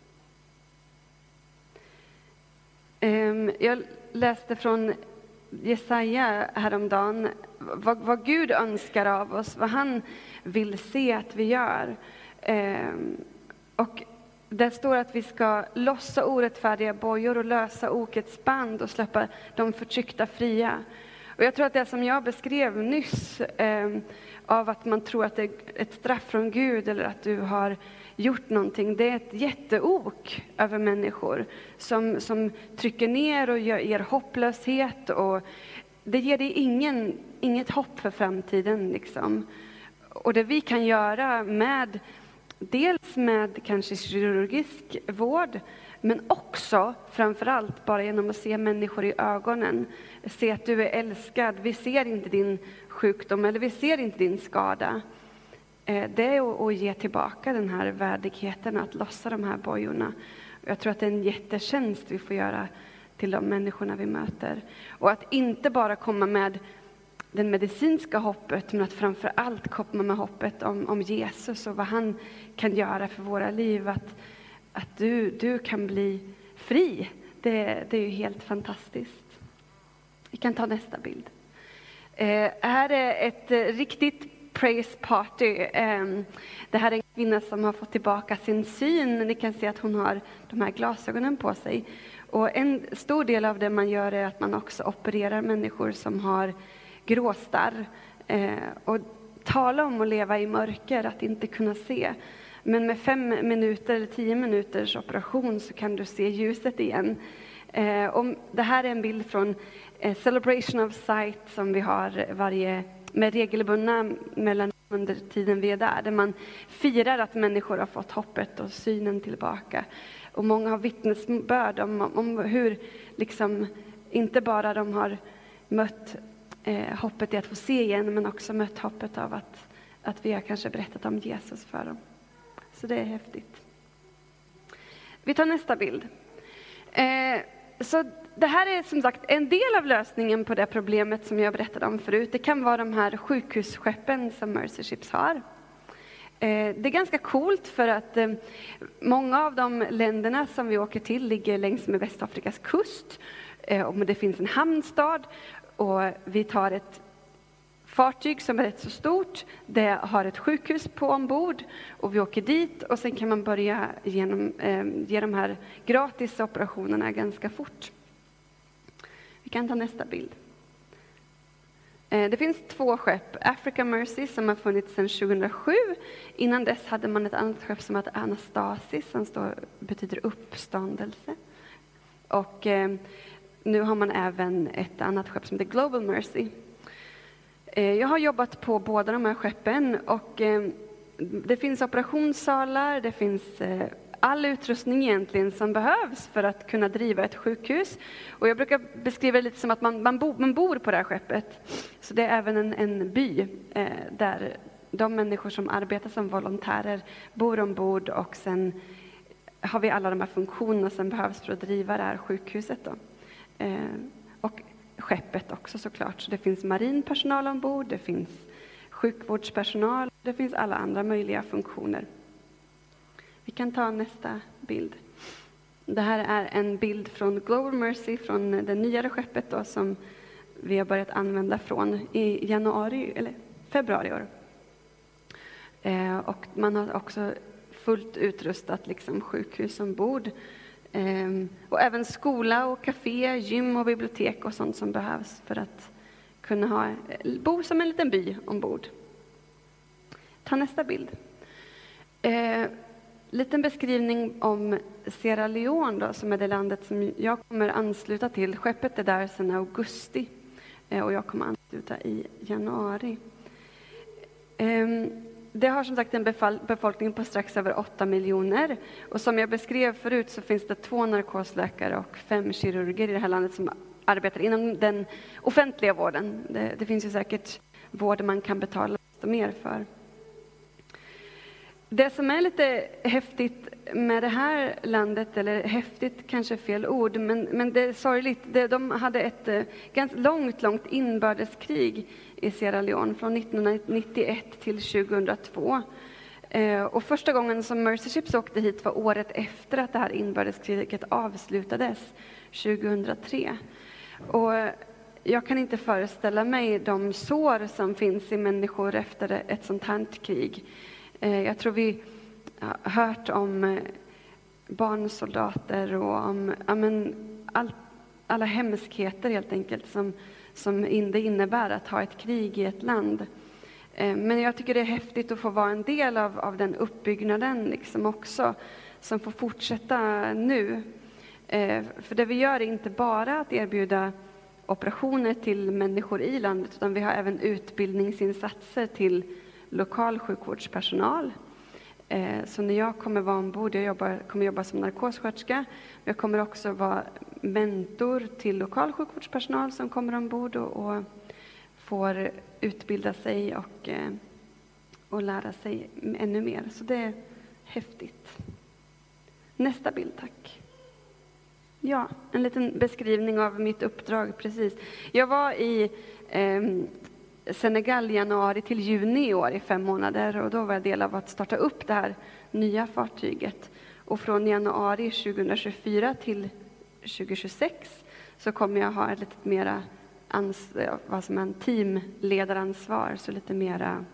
Jag läste från Jesaja häromdagen vad Gud önskar av oss, vad han vill se att vi gör. Och där står att vi ska lossa orättfärdiga bojor och lösa okets band och släppa de förtryckta fria. Och jag tror att det som jag beskrev nyss, av att man tror att det är ett straff från Gud eller att du har gjort någonting, det är ett jätteok över människor som trycker ner och ger hopplöshet och det ger dig inget hopp för framtiden. Liksom. Och det vi kan göra dels med kanske kirurgisk vård, men också framförallt bara genom att se människor i ögonen. Se att du är älskad. Vi ser inte din sjukdom eller vi ser inte din skada. Det är att ge tillbaka den här värdigheten, att lossa de här bojorna. Jag tror att det är en jättetjänst vi får göra till de människorna vi möter. Och att inte bara komma med den medicinska hoppet, men att framför allt komma med hoppet om Jesus och vad han kan göra för våra liv. Att du kan bli fri. Det är ju helt fantastiskt. Vi kan ta nästa bild. Här är ett riktigt praise party. Det här är en kvinna som har fått tillbaka sin syn. Ni kan se att hon har de här glasögonen på sig. Och en stor del av det man gör är att man också opererar människor som har gråstarr. Och tala om att leva i mörker, att inte kunna se. Men med 5 minuter eller 10 minuters operation så kan du se ljuset igen. Och det här är en bild från Celebration of Sight som vi har med regelbundna mellan under tiden vi är där man firar att människor har fått hoppet och synen tillbaka. Och många har vittnesbörd om hur liksom, inte bara de har mött hoppet i att få se igen, men också mött hoppet av att vi har kanske berättat om Jesus för dem. Så det är häftigt. Vi tar nästa bild. Så det här är som sagt en del av lösningen på det problemet som jag berättade om förut. Det kan vara de här sjukhusskeppen som Mercy Ships har. Det är ganska coolt för att många av de länderna som vi åker till ligger längs med Västafrikas kust. Och det finns en hamnstad och vi tar ett fartyg som är rätt så stort. Det har ett sjukhus på ombord och vi åker dit och sen kan man börja ge de här gratis operationerna ganska fort. Vi kan ta nästa bild. Det finns 2 skepp. Africa Mercy som har funnits sedan 2007. Innan dess hade man ett annat skepp som heter Anastasis som betyder uppståndelse. Och nu har man även ett annat skepp som heter Global Mercy. Jag har jobbat på båda de här skeppen och det finns operationssalar, det finns all utrustning egentligen som behövs för att kunna driva ett sjukhus. Och jag brukar beskriva det lite som att man bor på det här skeppet. Så det är även en by där de människor som arbetar som volontärer bor ombord och sen har vi alla de här funktionerna som behövs för att driva det här sjukhuset då. Och skeppet också såklart. Så det finns marinpersonal ombord, det finns sjukvårdspersonal, det finns alla andra möjliga funktioner. Vi kan ta nästa bild. Det här är en bild från Global Mercy, från det nyare skeppet då, som vi har börjat använda från i februari i år. Och man har också fullt utrustat liksom sjukhus ombord. Och även skola och café, gym och bibliotek och sånt som behövs för att kunna bo som en liten by ombord. Ta nästa bild. Liten beskrivning om Sierra Leone då, som är det landet som jag kommer ansluta till. Skeppet är där sedan augusti och jag kommer ansluta i januari. Det har som sagt en befolkning på strax över 8 miljoner. Och som jag beskrev förut så finns det 2 narkosläkare och 5 kirurger i det här landet som arbetar inom den offentliga vården. Det finns ju säkert vård man kan betala mer för. Det som är lite häftigt med det här landet, eller häftigt kanske är fel ord, men det är sorgligt. De hade ett ganska långt inbördeskrig i Sierra Leone från 1991 till 2002. Och första gången som Mercy Ships åkte hit var året efter att det här inbördeskriget avslutades, 2003. Och jag kan inte föreställa mig de sår som finns i människor efter ett sånt här krig. Jag tror vi har hört om barnsoldater och om alla hemskheter helt enkelt som det innebär att ha ett krig i ett land. Men jag tycker det är häftigt att få vara en del av den uppbyggnaden liksom också, som får fortsätta nu. För det vi gör är inte bara att erbjuda operationer till människor i landet, utan vi har även utbildningsinsatser till lokal sjukvårdspersonal. Så när jag kommer vara ombord, kommer jobba som narkossköterska. Jag kommer också vara mentor till lokal sjukvårdspersonal som kommer ombord och får utbilda sig och lära sig ännu mer. Så det är häftigt. Nästa bild, tack. Ja, en liten beskrivning av mitt uppdrag, precis. Jag var i Senegal januari till juni i år i 5 månader, och då var jag del av att starta upp det här nya fartyget. Och från januari 2024 till 2026 så kommer jag ha ett lite mera teamledaransvar, så lite mera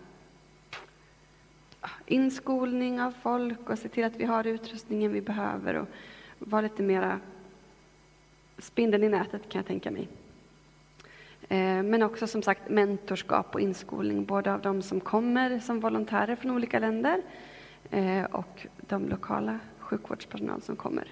inskolning av folk och se till att vi har utrustningen vi behöver och vara lite mera spindeln i nätet, kan jag tänka mig. Men också som sagt mentorskap och inskolning, både av de som kommer som volontärer från olika länder och de lokala sjukvårdspersonal som kommer.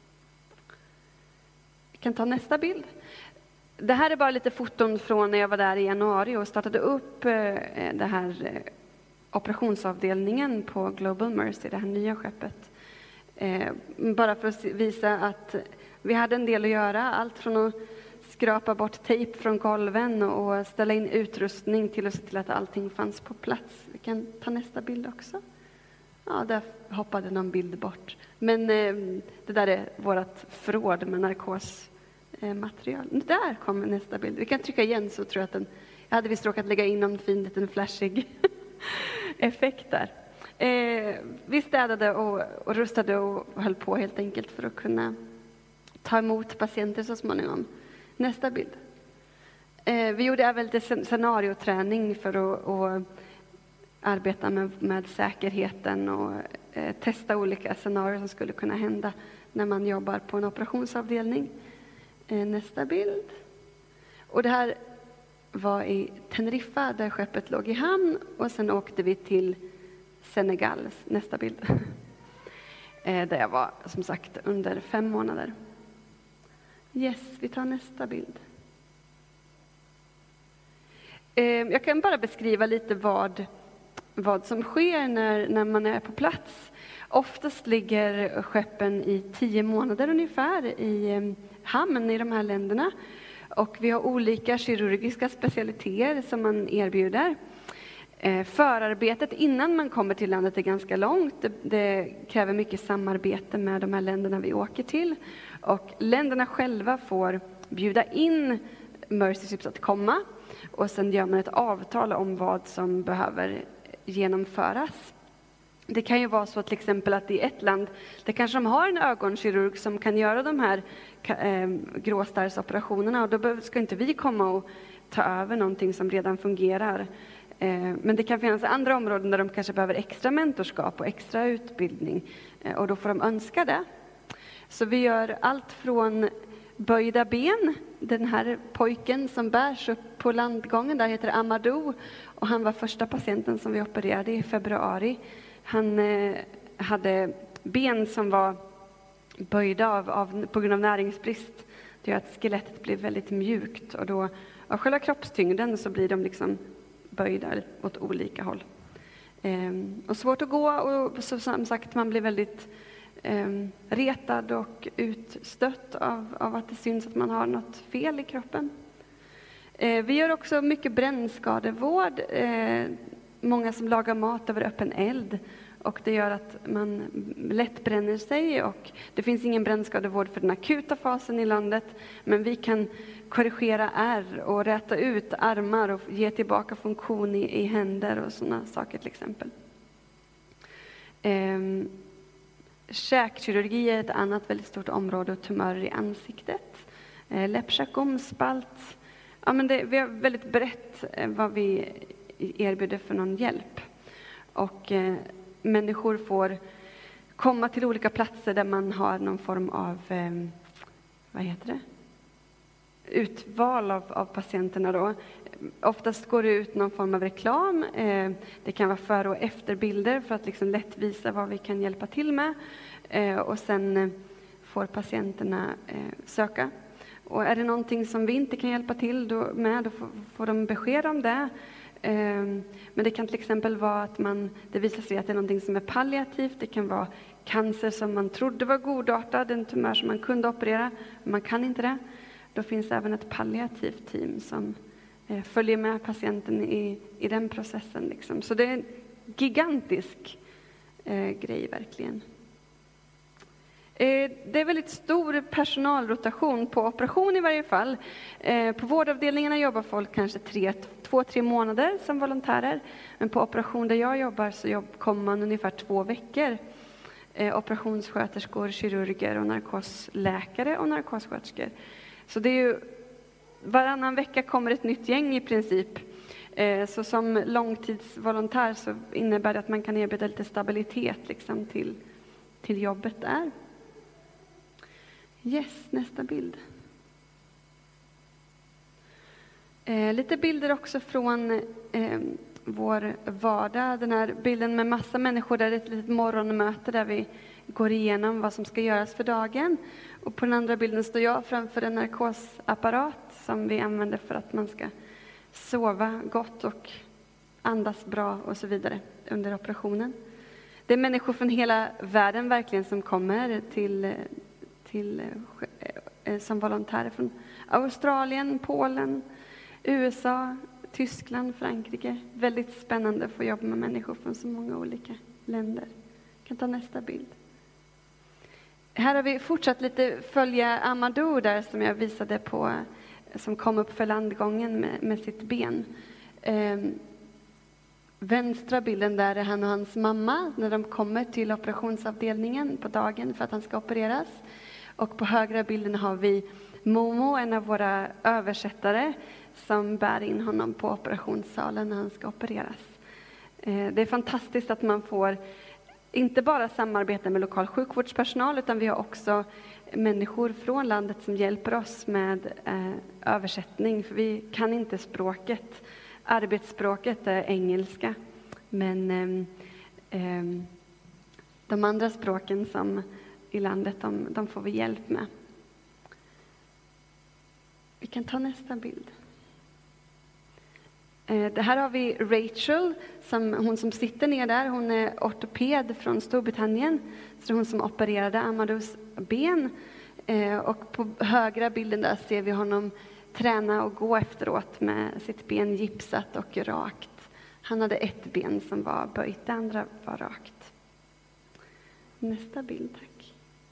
Vi kan ta nästa bild. Det här är bara lite foton från när jag var där i januari och startade upp det här operationsavdelningen på Global Mercy, det här nya skeppet. Bara för att visa att vi hade en del att göra, allt från att skrapa bort tejp från golven och ställa in utrustning till att se till att allting fanns på plats. Vi kan ta nästa bild också. Ja, där hoppade någon bild bort. Men det där är vårt förråd med narkosmaterial. Där kommer nästa bild. Vi kan trycka igen, så tror jag att jag hade visst råkat lägga in någon fin liten flashig effekt där. Vi städade och rustade och höll på helt enkelt för att kunna ta emot patienter så småningom. Nästa bild. Vi gjorde även lite scenarioträning för att arbeta med säkerheten och testa olika scenarier som skulle kunna hända när man jobbar på en operationsavdelning. Nästa bild. Och det här var i Teneriffa där skeppet låg i hamn, och sen åkte vi till Senegal. Nästa bild. Där jag var som sagt under 5 månader. Yes, vi tar nästa bild. Jag kan bara beskriva lite vad som sker när man är på plats. Oftast ligger skeppen i 10 månader ungefär i hamn i de här länderna. Och vi har olika kirurgiska specialiteter som man erbjuder. Förarbetet innan man kommer till landet är ganska långt. Det kräver mycket samarbete med de här länderna vi åker till. Och länderna själva får bjuda in Mercy Ships att komma. Och sen gör man ett avtal om vad som behöver genomföras. Det kan ju vara så till exempel att i ett land, det kanske de har en ögonkirurg som kan göra de här gråstarrsoperationerna, och då ska inte vi komma och ta över någonting som redan fungerar. Men det kan finnas andra områden där de kanske behöver extra mentorskap och extra utbildning, och då får de önska det. Så vi gör allt från böjda ben. Den här pojken som bärs upp på landgången där heter Amadou, och han var första patienten som vi opererade i februari. Han hade ben som var böjda på grund av näringsbrist. Det gör att skelettet blir väldigt mjukt, och då av själva kroppstyngden så blir de liksom böjda åt olika håll. Och svårt att gå, och som sagt man blir väldigt retad och utstött av att det syns att man har något fel i kroppen. Vi gör också mycket brännskadevård. Många som lagar mat över öppen eld, och det gör att man lätt bränner sig, och det finns ingen brännskadevård för den akuta fasen i landet, men vi kan korrigera ärr och räta ut armar och ge tillbaka funktion i händer och sådana saker till exempel. Käkkirurgi är ett annat väldigt stort område, och tumörer i ansiktet. Läppschakom, spalt. Ja, men vi har väldigt brett vad vi erbjuder för någon hjälp. Och människor får komma till olika platser där man har någon form av utval av patienterna då. Oftast går det ut någon form av reklam. Det kan vara före- och efterbilder för att liksom lätt visa vad vi kan hjälpa till med. Och sen får patienterna söka. Och är det någonting som vi inte kan hjälpa till då får de besked om det. Men det kan till exempel vara att det visar sig att det är någonting som är palliativt. Det kan vara cancer som man trodde var godartad, en tumör som man kunde operera, men man kan inte det. Då finns även ett palliativt team som följer med patienten i den processen. Liksom. Så det är en gigantisk grej verkligen. Det är väldigt stor personalrotation på operation i varje fall. På vårdavdelningarna jobbar folk kanske 2-3 månader som volontärer. Men på operation där jag jobbar så kommer man ungefär 2 veckor. Operationssköterskor, kirurger och narkosläkare och narkossköterskor. Så det är ju varannan vecka kommer ett nytt gäng i princip. Så som långtidsvolontär så innebär det att man kan erbjuda lite stabilitet liksom, till jobbet där. Yes, nästa bild. Lite bilder också från vår vardag. Den här bilden med massa människor där det är ett litet morgonmöte där vi går igenom vad som ska göras för dagen. Och på den andra bilden står jag framför en narkosapparat som vi använder för att man ska sova gott och andas bra och så vidare under operationen. Det är människor från hela världen verkligen som kommer som volontärer från Australien, Polen, USA, Tyskland, Frankrike. Väldigt spännande att få jobba med människor från så många olika länder. Jag kan ta nästa bild. Här har vi fortsatt lite följa Amadou där som jag visade på, som kom upp för landgången med sitt ben. Vänstra bilden där är han och hans mamma när de kommer till operationsavdelningen på dagen för att han ska opereras. Och på högra bilden har vi Momo, en av våra översättare, som bär in honom på operationssalen när han ska opereras. Det är fantastiskt att man får inte bara samarbeta med lokal sjukvårdspersonal, utan vi har också människor från landet som hjälper oss med översättning, för vi kan inte språket. Arbetsspråket är engelska, men de andra språken som i landet, de får vi hjälp med. Vi kan ta nästa bild. Det här har vi Rachel, hon som sitter ner där. Hon är ortoped från Storbritannien. Så det är hon som opererade Amadous ben. Och på högra bilden där ser vi honom träna och gå efteråt med sitt ben gipsat och rakt. Han hade ett ben som var böjt, det andra var rakt. Nästa bild, tack.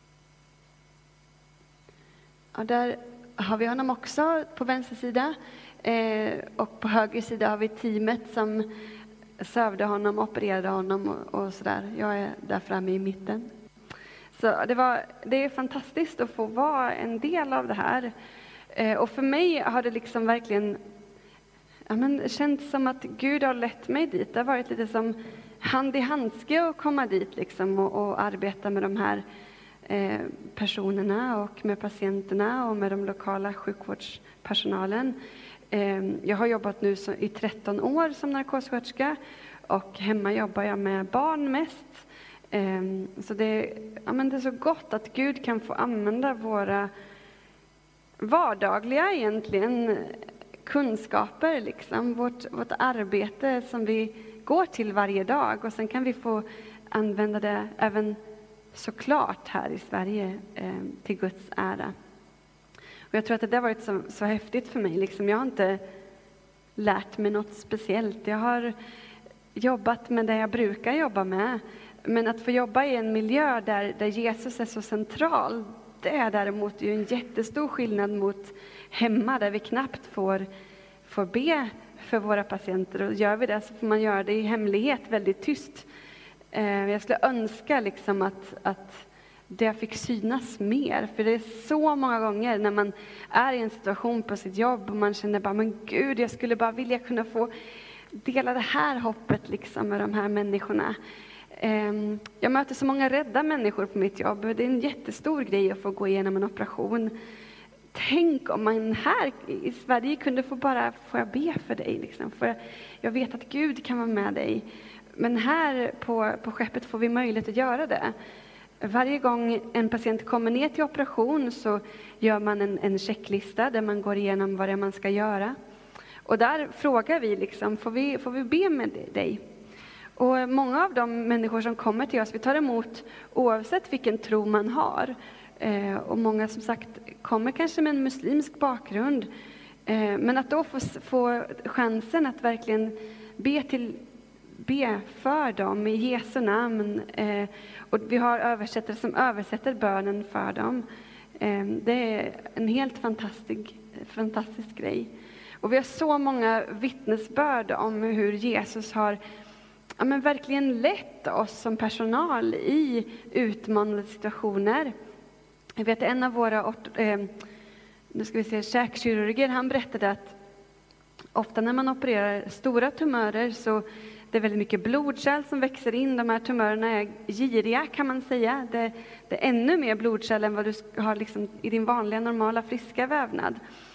Ja, där har vi honom också på vänster sida. Och på höger sida har vi teamet som sövde honom, opererade honom och sådär. Jag är där framme i mitten. Så det är fantastiskt att få vara en del av det här. Och för mig har det liksom verkligen känts som att Gud har lett mig dit. Det har varit lite som hand i handske att komma dit liksom, och arbeta med de här personerna och med patienterna och med de lokala sjukvårdspersonalen. Jag har jobbat nu i 13 år som narkossköterska och hemma jobbar jag med barn mest. Så det är så gott att Gud kan få använda våra vardagliga egentligen kunskaper, liksom. Vårt arbete som vi går till varje dag, och sen kan vi få använda det även såklart här i Sverige till Guds ära. Och jag tror att det har varit så häftigt för mig. Liksom, jag har inte lärt mig något speciellt. Jag har jobbat med det jag brukar jobba med. Men att få jobba i en miljö där Jesus är så central, det är däremot ju en jättestor skillnad mot hemma där vi knappt får be för våra patienter. Och gör vi det så får man göra det i hemlighet, väldigt tyst. Jag skulle önska liksom att det fick synas mer. För det är så många gånger när man är i en situation på sitt jobb och man känner bara, men Gud, jag skulle bara vilja kunna få dela det här hoppet liksom med de här människorna. Jag möter så många rädda människor på mitt jobb. Det är en jättestor grej att få gå igenom en operation. Tänk om man här i Sverige kunde får jag be för dig liksom. För jag vet att Gud kan vara med dig. Men här på skeppet får vi möjlighet att göra det. Varje gång en patient kommer ner till operation så gör man en checklista där man går igenom vad det är man ska göra. Och där frågar vi liksom, får vi be med dig? Och många av de människor som kommer till oss, vi tar emot oavsett vilken tro man har. Och många som sagt kommer kanske med en muslimsk bakgrund. Men att då få chansen att verkligen be för dem i Jesu namn. Och vi har översättare som översätter bönen för dem. Det är en helt fantastisk grej. Och vi har så många vittnesbörd om hur Jesus har verkligen lett oss som personal i utmanande situationer. Jag vet en av våra käkkirurger, han berättade att ofta när man opererar stora tumörer så det är väldigt mycket blodkärl som växer in. De här tumörerna är giriga kan man säga. Det är ännu mer blodkärl än vad du har liksom i din vanliga normala friska vävnad.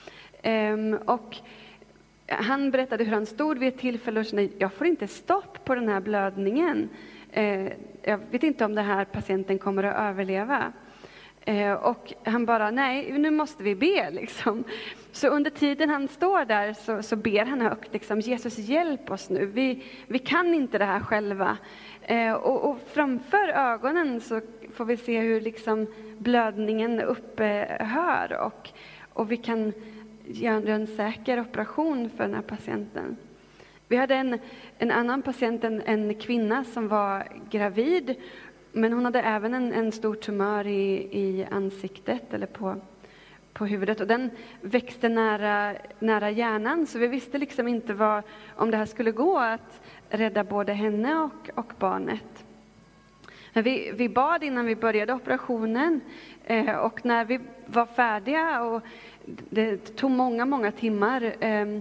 Och han berättade hur han stod vid ett tillfälle och sa, jag får inte stopp på den här blödningen. Jag vet inte om den här patienten kommer att överleva. Och han bara, nej, nu måste vi be liksom. Så under tiden han står där så ber han högt liksom, Jesus hjälp oss nu, vi kan inte det här själva. Och framför ögonen så får vi se hur liksom blödningen upphör och vi kan göra en säker operation för den här patienten. Vi hade en annan patient, en kvinna som var gravid. Men hon hade även en stor tumör i ansiktet eller på huvudet. Och den växte nära hjärnan. Så vi visste liksom inte om det här skulle gå att rädda både henne och barnet. Men vi bad innan vi började operationen. Och när vi var färdiga, och det tog många timmar,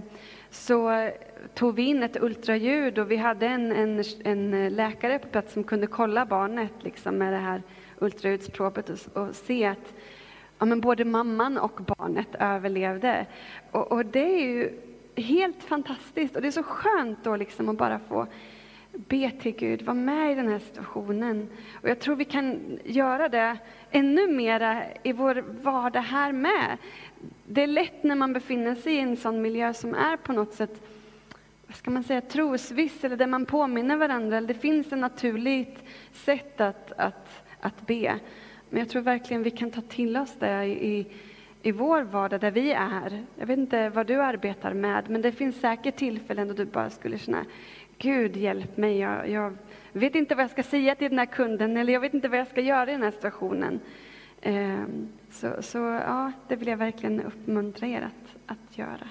så tog vi in ett ultraljud och vi hade en läkare på plats som kunde kolla barnet liksom, med det här ultraljudsprovet och se att både mamman och barnet överlevde. Och det är ju helt fantastiskt och det är så skönt då liksom att bara få be till Gud, vara med i den här situationen. Och jag tror vi kan göra det ännu mera i vår vardag här med. Det är lätt när man befinner sig i en sån miljö som är på något sätt, vad ska man säga, trosviss, eller där man påminner varandra. Eller det finns ett naturligt sätt att be. Men jag tror verkligen vi kan ta till oss det i vår vardag där vi är. Jag vet inte vad du arbetar med, men det finns säkert tillfällen då du bara skulle känna, Gud hjälp mig, jag vet inte vad jag ska säga till den här kunden, eller jag vet inte vad jag ska göra i den här situationen. Så ja, det vill jag verkligen uppmuntra er att göra.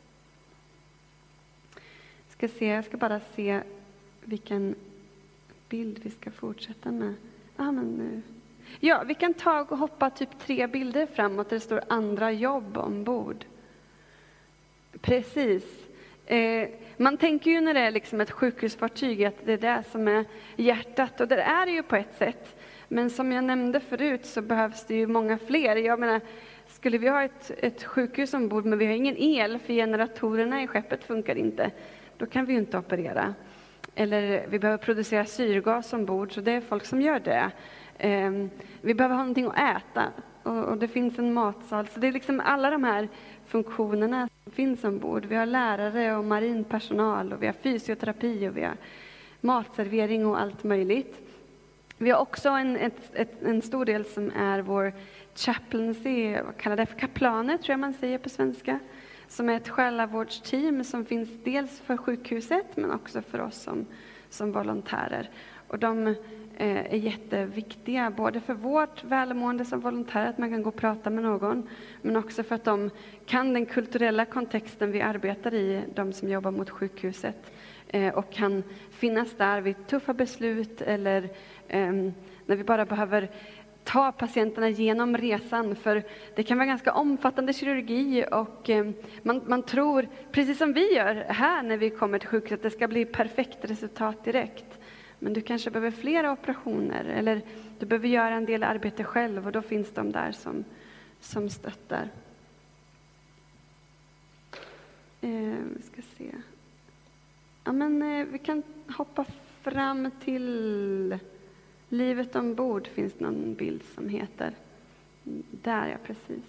Jag ska bara se vilken bild vi ska fortsätta med. Ja, vi kan hoppa typ 3 bilder framåt där det står andra jobb ombord. Precis. Man tänker ju när det är liksom ett sjukhusfartyg att det är det som är hjärtat, och det är det ju på ett sätt. Men som jag nämnde förut så behövs det ju många fler. Jag menar, skulle vi ha ett sjukhus ombord men vi har ingen el för generatorerna i skeppet funkar inte, då kan vi ju inte operera. Eller vi behöver producera syrgas ombord, så det är folk som gör det. Vi behöver ha någonting att äta och det finns en matsal. Så det är liksom alla de här funktionerna som finns ombord. Vi har lärare och marinpersonal och vi har fysioterapi och vi har matservering och allt möjligt. Vi har också en stor del som är vår chaplaincy, vad kallar det för, kaplaner tror jag man säger på svenska. Som är ett själavårdsteam som finns dels för sjukhuset men också för oss som volontärer. Och de är jätteviktiga både för vårt välmående som volontärer, att man kan gå och prata med någon, men också för att de kan den kulturella kontexten vi arbetar i, de som jobbar mot sjukhuset, och kan finnas där vid tuffa beslut eller när vi bara behöver ta patienterna genom resan, för det kan vara ganska omfattande kirurgi och man tror, precis som vi gör här när vi kommer till sjukhuset, att det ska bli perfekt resultat direkt. Men du kanske behöver flera operationer eller du behöver göra en del arbete själv, och då finns de där som stöttar. Vi ska se. Ja, men vi kan hoppa fram till Livet ombord finns någon bild som heter. Där, ja, precis.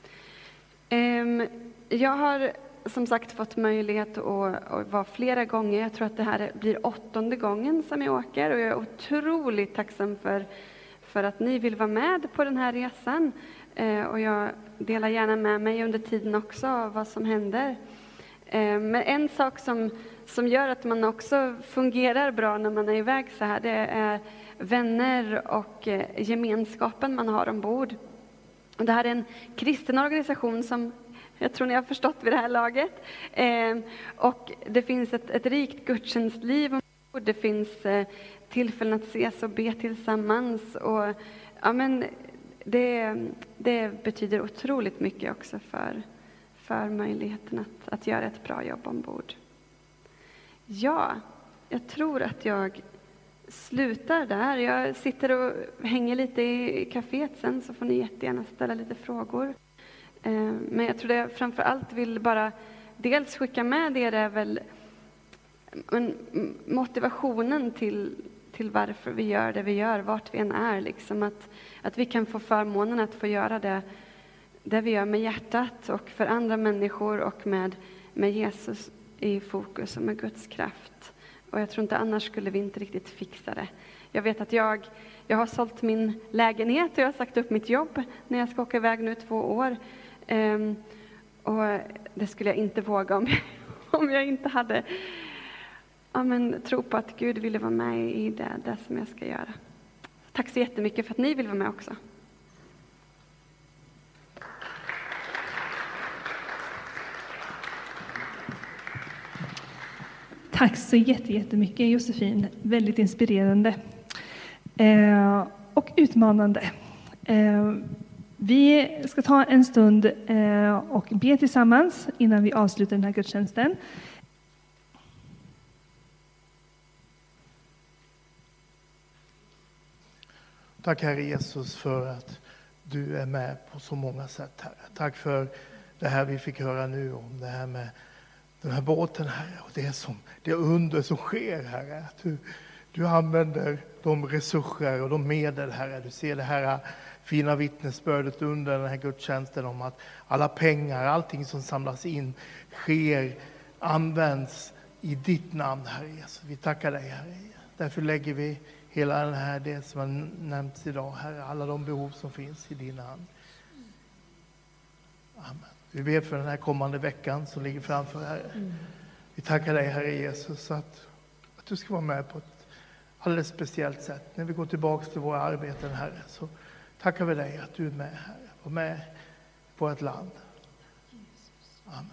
Jag har som sagt fått möjlighet att vara flera gånger. Jag tror att det här blir 8:e gången som jag åker. Och jag är otroligt tacksam för att ni vill vara med på den här resan. Och jag delar gärna med mig under tiden också av vad som händer. Men en sak som gör att man också fungerar bra när man är iväg så här, det är vänner och gemenskapen man har ombord. Och det här är en kristen organisation som jag tror ni har förstått vid det här laget. Och det finns ett rikt gudstjänstliv ombord. Det finns tillfällen att ses och be tillsammans. Och ja, men det betyder otroligt mycket också för möjligheten att göra ett bra jobb ombord. Ja, jag tror att jag slutar där. Jag sitter och hänger lite i kaféet sen, så får ni jättegärna ställa lite frågor. Men jag tror det jag framför allt vill bara dels skicka med er är väl motivationen till varför vi gör det vi gör, vart vi än är. Liksom att vi kan få förmånen att få göra det vi gör med hjärtat och för andra människor och med Jesus i fokus och med Guds kraft. Och jag tror inte annars skulle vi inte riktigt fixa det. Jag vet att jag har sålt min lägenhet och jag har sagt upp mitt jobb när jag ska åka iväg nu 2 år. Och det skulle jag inte våga om jag inte hade tro på att Gud ville vara med i det som jag ska göra. Tack så jättemycket för att ni vill vara med också. Tack så jättemycket Josefin. Väldigt inspirerande och utmanande. Vi ska ta en stund och be tillsammans innan vi avslutar den här gudstjänsten. Tack Herre Jesus för att du är med på så många sätt, Herre. Tack för det här vi fick höra nu om det här med den här båten, Herre, och det under som sker, Herre. Att du använder de resurser och de medel, Herre. Du ser det här fina vittnesbördet under den här gudstjänsten om att alla pengar, allting som samlas in används i ditt namn, Herre Jesus. Vi tackar dig, Herre. Därför lägger vi hela den här det som har nämnts idag, Herre, alla de behov som finns i din hand. Amen. Vi ber för den här kommande veckan som ligger framför, Herre. Vi tackar dig, Herre Jesus, att du ska vara med på ett alldeles speciellt sätt. När vi går tillbaka till våra arbeten, Herre, så tackar vi dig att du är med, Herre. Var med på ett land. Amen.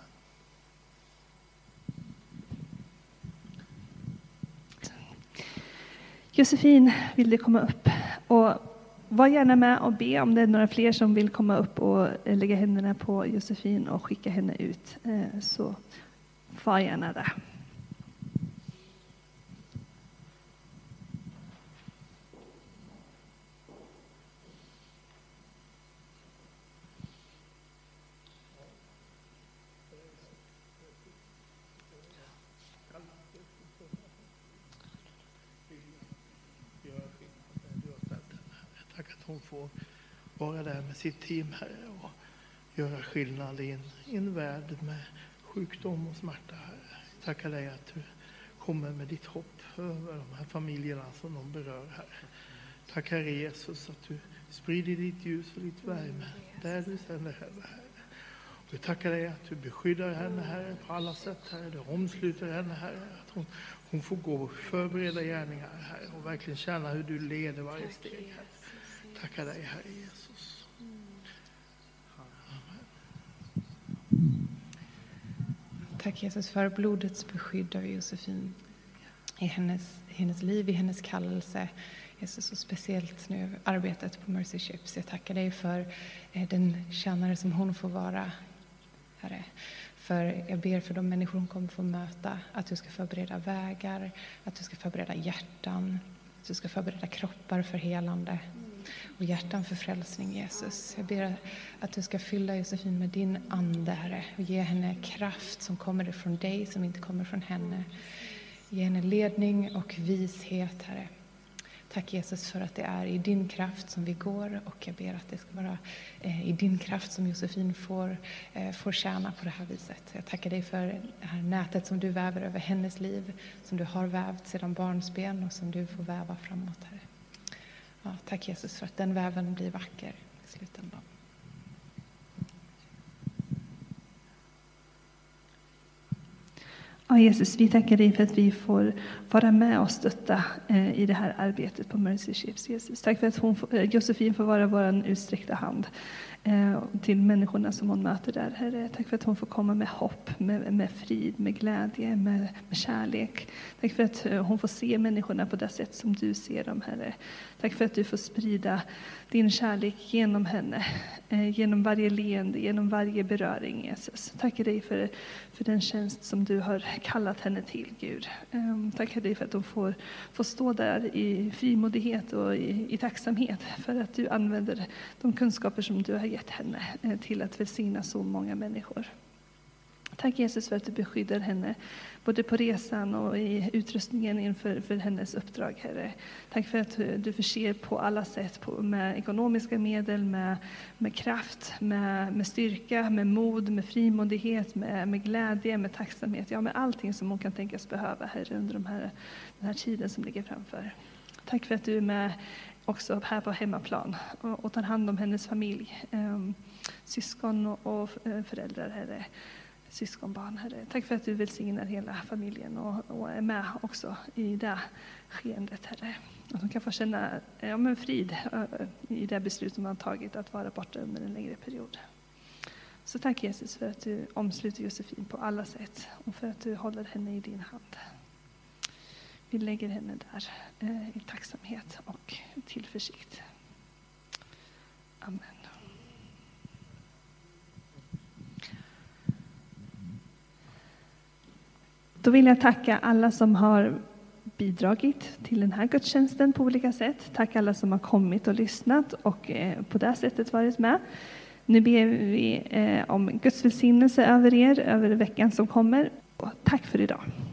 Josefin, vill du komma upp? Och var gärna med och be om det är några fler som vill komma upp och lägga händerna på Josefin och skicka henne ut. Så var gärna där. Hon får vara där med sitt team, Herre, och göra skillnad i en värld med sjukdom och smärta, Herre. Tackar dig att du kommer med ditt hopp över de här familjerna som de berör, Herre. Tack, Herre Jesus, att du sprider ditt ljus och ditt värme där du sänder henne, Herre. Och vi tackar dig att du beskyddar henne, Herre, på alla sätt, Herre. Du omsluter henne, Herre. Att hon får gå och förbereda gärningar, Herre, och verkligen känna hur du leder varje steg, Herre. Tackar dig, Herre Jesus. Amen. Tack Jesus för blodets beskydd av Josefin i hennes liv, i hennes kallelse. Jesus, och speciellt nu arbetet på Mercy Ships. Jag tackar dig för den tjänare som hon får vara, Herre. För jag ber för de människor hon kommer få möta, att du ska förbereda vägar, att du ska förbereda hjärtan, att du ska förbereda kroppar för helande och hjärtan för frälsning, Jesus. Jag ber att du ska fylla Josefin med din ande, Herre, och ge henne kraft som kommer ifrån dig, som inte kommer från henne. Ge henne ledning och vishet, Herre. Tack Jesus för att det är i din kraft som vi går, och jag ber att det ska vara i din kraft som Josefin får tjäna på det här viset. Jag tackar dig för det här nätet som du väver över hennes liv, som du har vävt sedan barnsben och som du får väva framåt, Herre. Ja, tack Jesus för att den väven blir vacker i slutändan. Ja, Jesus, vi tackar dig för att vi får vara med och stötta i det här arbetet på Mercy Ships. Jesus, tack för att Josefin får vara vår utsträckta hand till människorna som hon möter där, Herre. Tack för att hon får komma med hopp, med frid, med glädje, med kärlek. Tack för att hon får se människorna på det sätt som du ser dem, Herre. Tack för att du får sprida din kärlek genom henne, genom varje leende, genom varje beröring, Jesus. Tackar dig för den tjänst som du har kallat henne till, Gud. Tackar dig för att hon får stå där i frimodighet och i tacksamhet för att du använder de kunskaper som du har gett henne till att välsigna så många människor. Tack Jesus för att du beskyddar henne både på resan och i utrustningen inför hennes uppdrag, Herre. Tack för att du förser på alla sätt med ekonomiska medel, med kraft, med styrka, med mod, med frimodighet, med glädje, med tacksamhet. Ja, med allting som hon kan tänkas behöva, Herre, under den här tiden som ligger framför. Tack för att du är med också här på hemmaplan och tar hand om hennes familj, syskon och föräldrar, Herre. Syskonbarn, Herre. Tack för att du välsignar hela familjen och är med också i det skeendet, Herre. Att de kan få känna frid i det beslut som man tagit att vara borta under en längre period. Så tack Jesus för att du omsluter Josefin på alla sätt och för att du håller henne i din hand. Vi lägger henne där i tacksamhet och tillförsikt. Amen. Då vill jag tacka alla som har bidragit till den här gudstjänsten på olika sätt. Tack alla som har kommit och lyssnat och på det sättet varit med. Nu ber vi om Guds välsignelse över er, över veckan som kommer. Och tack för idag.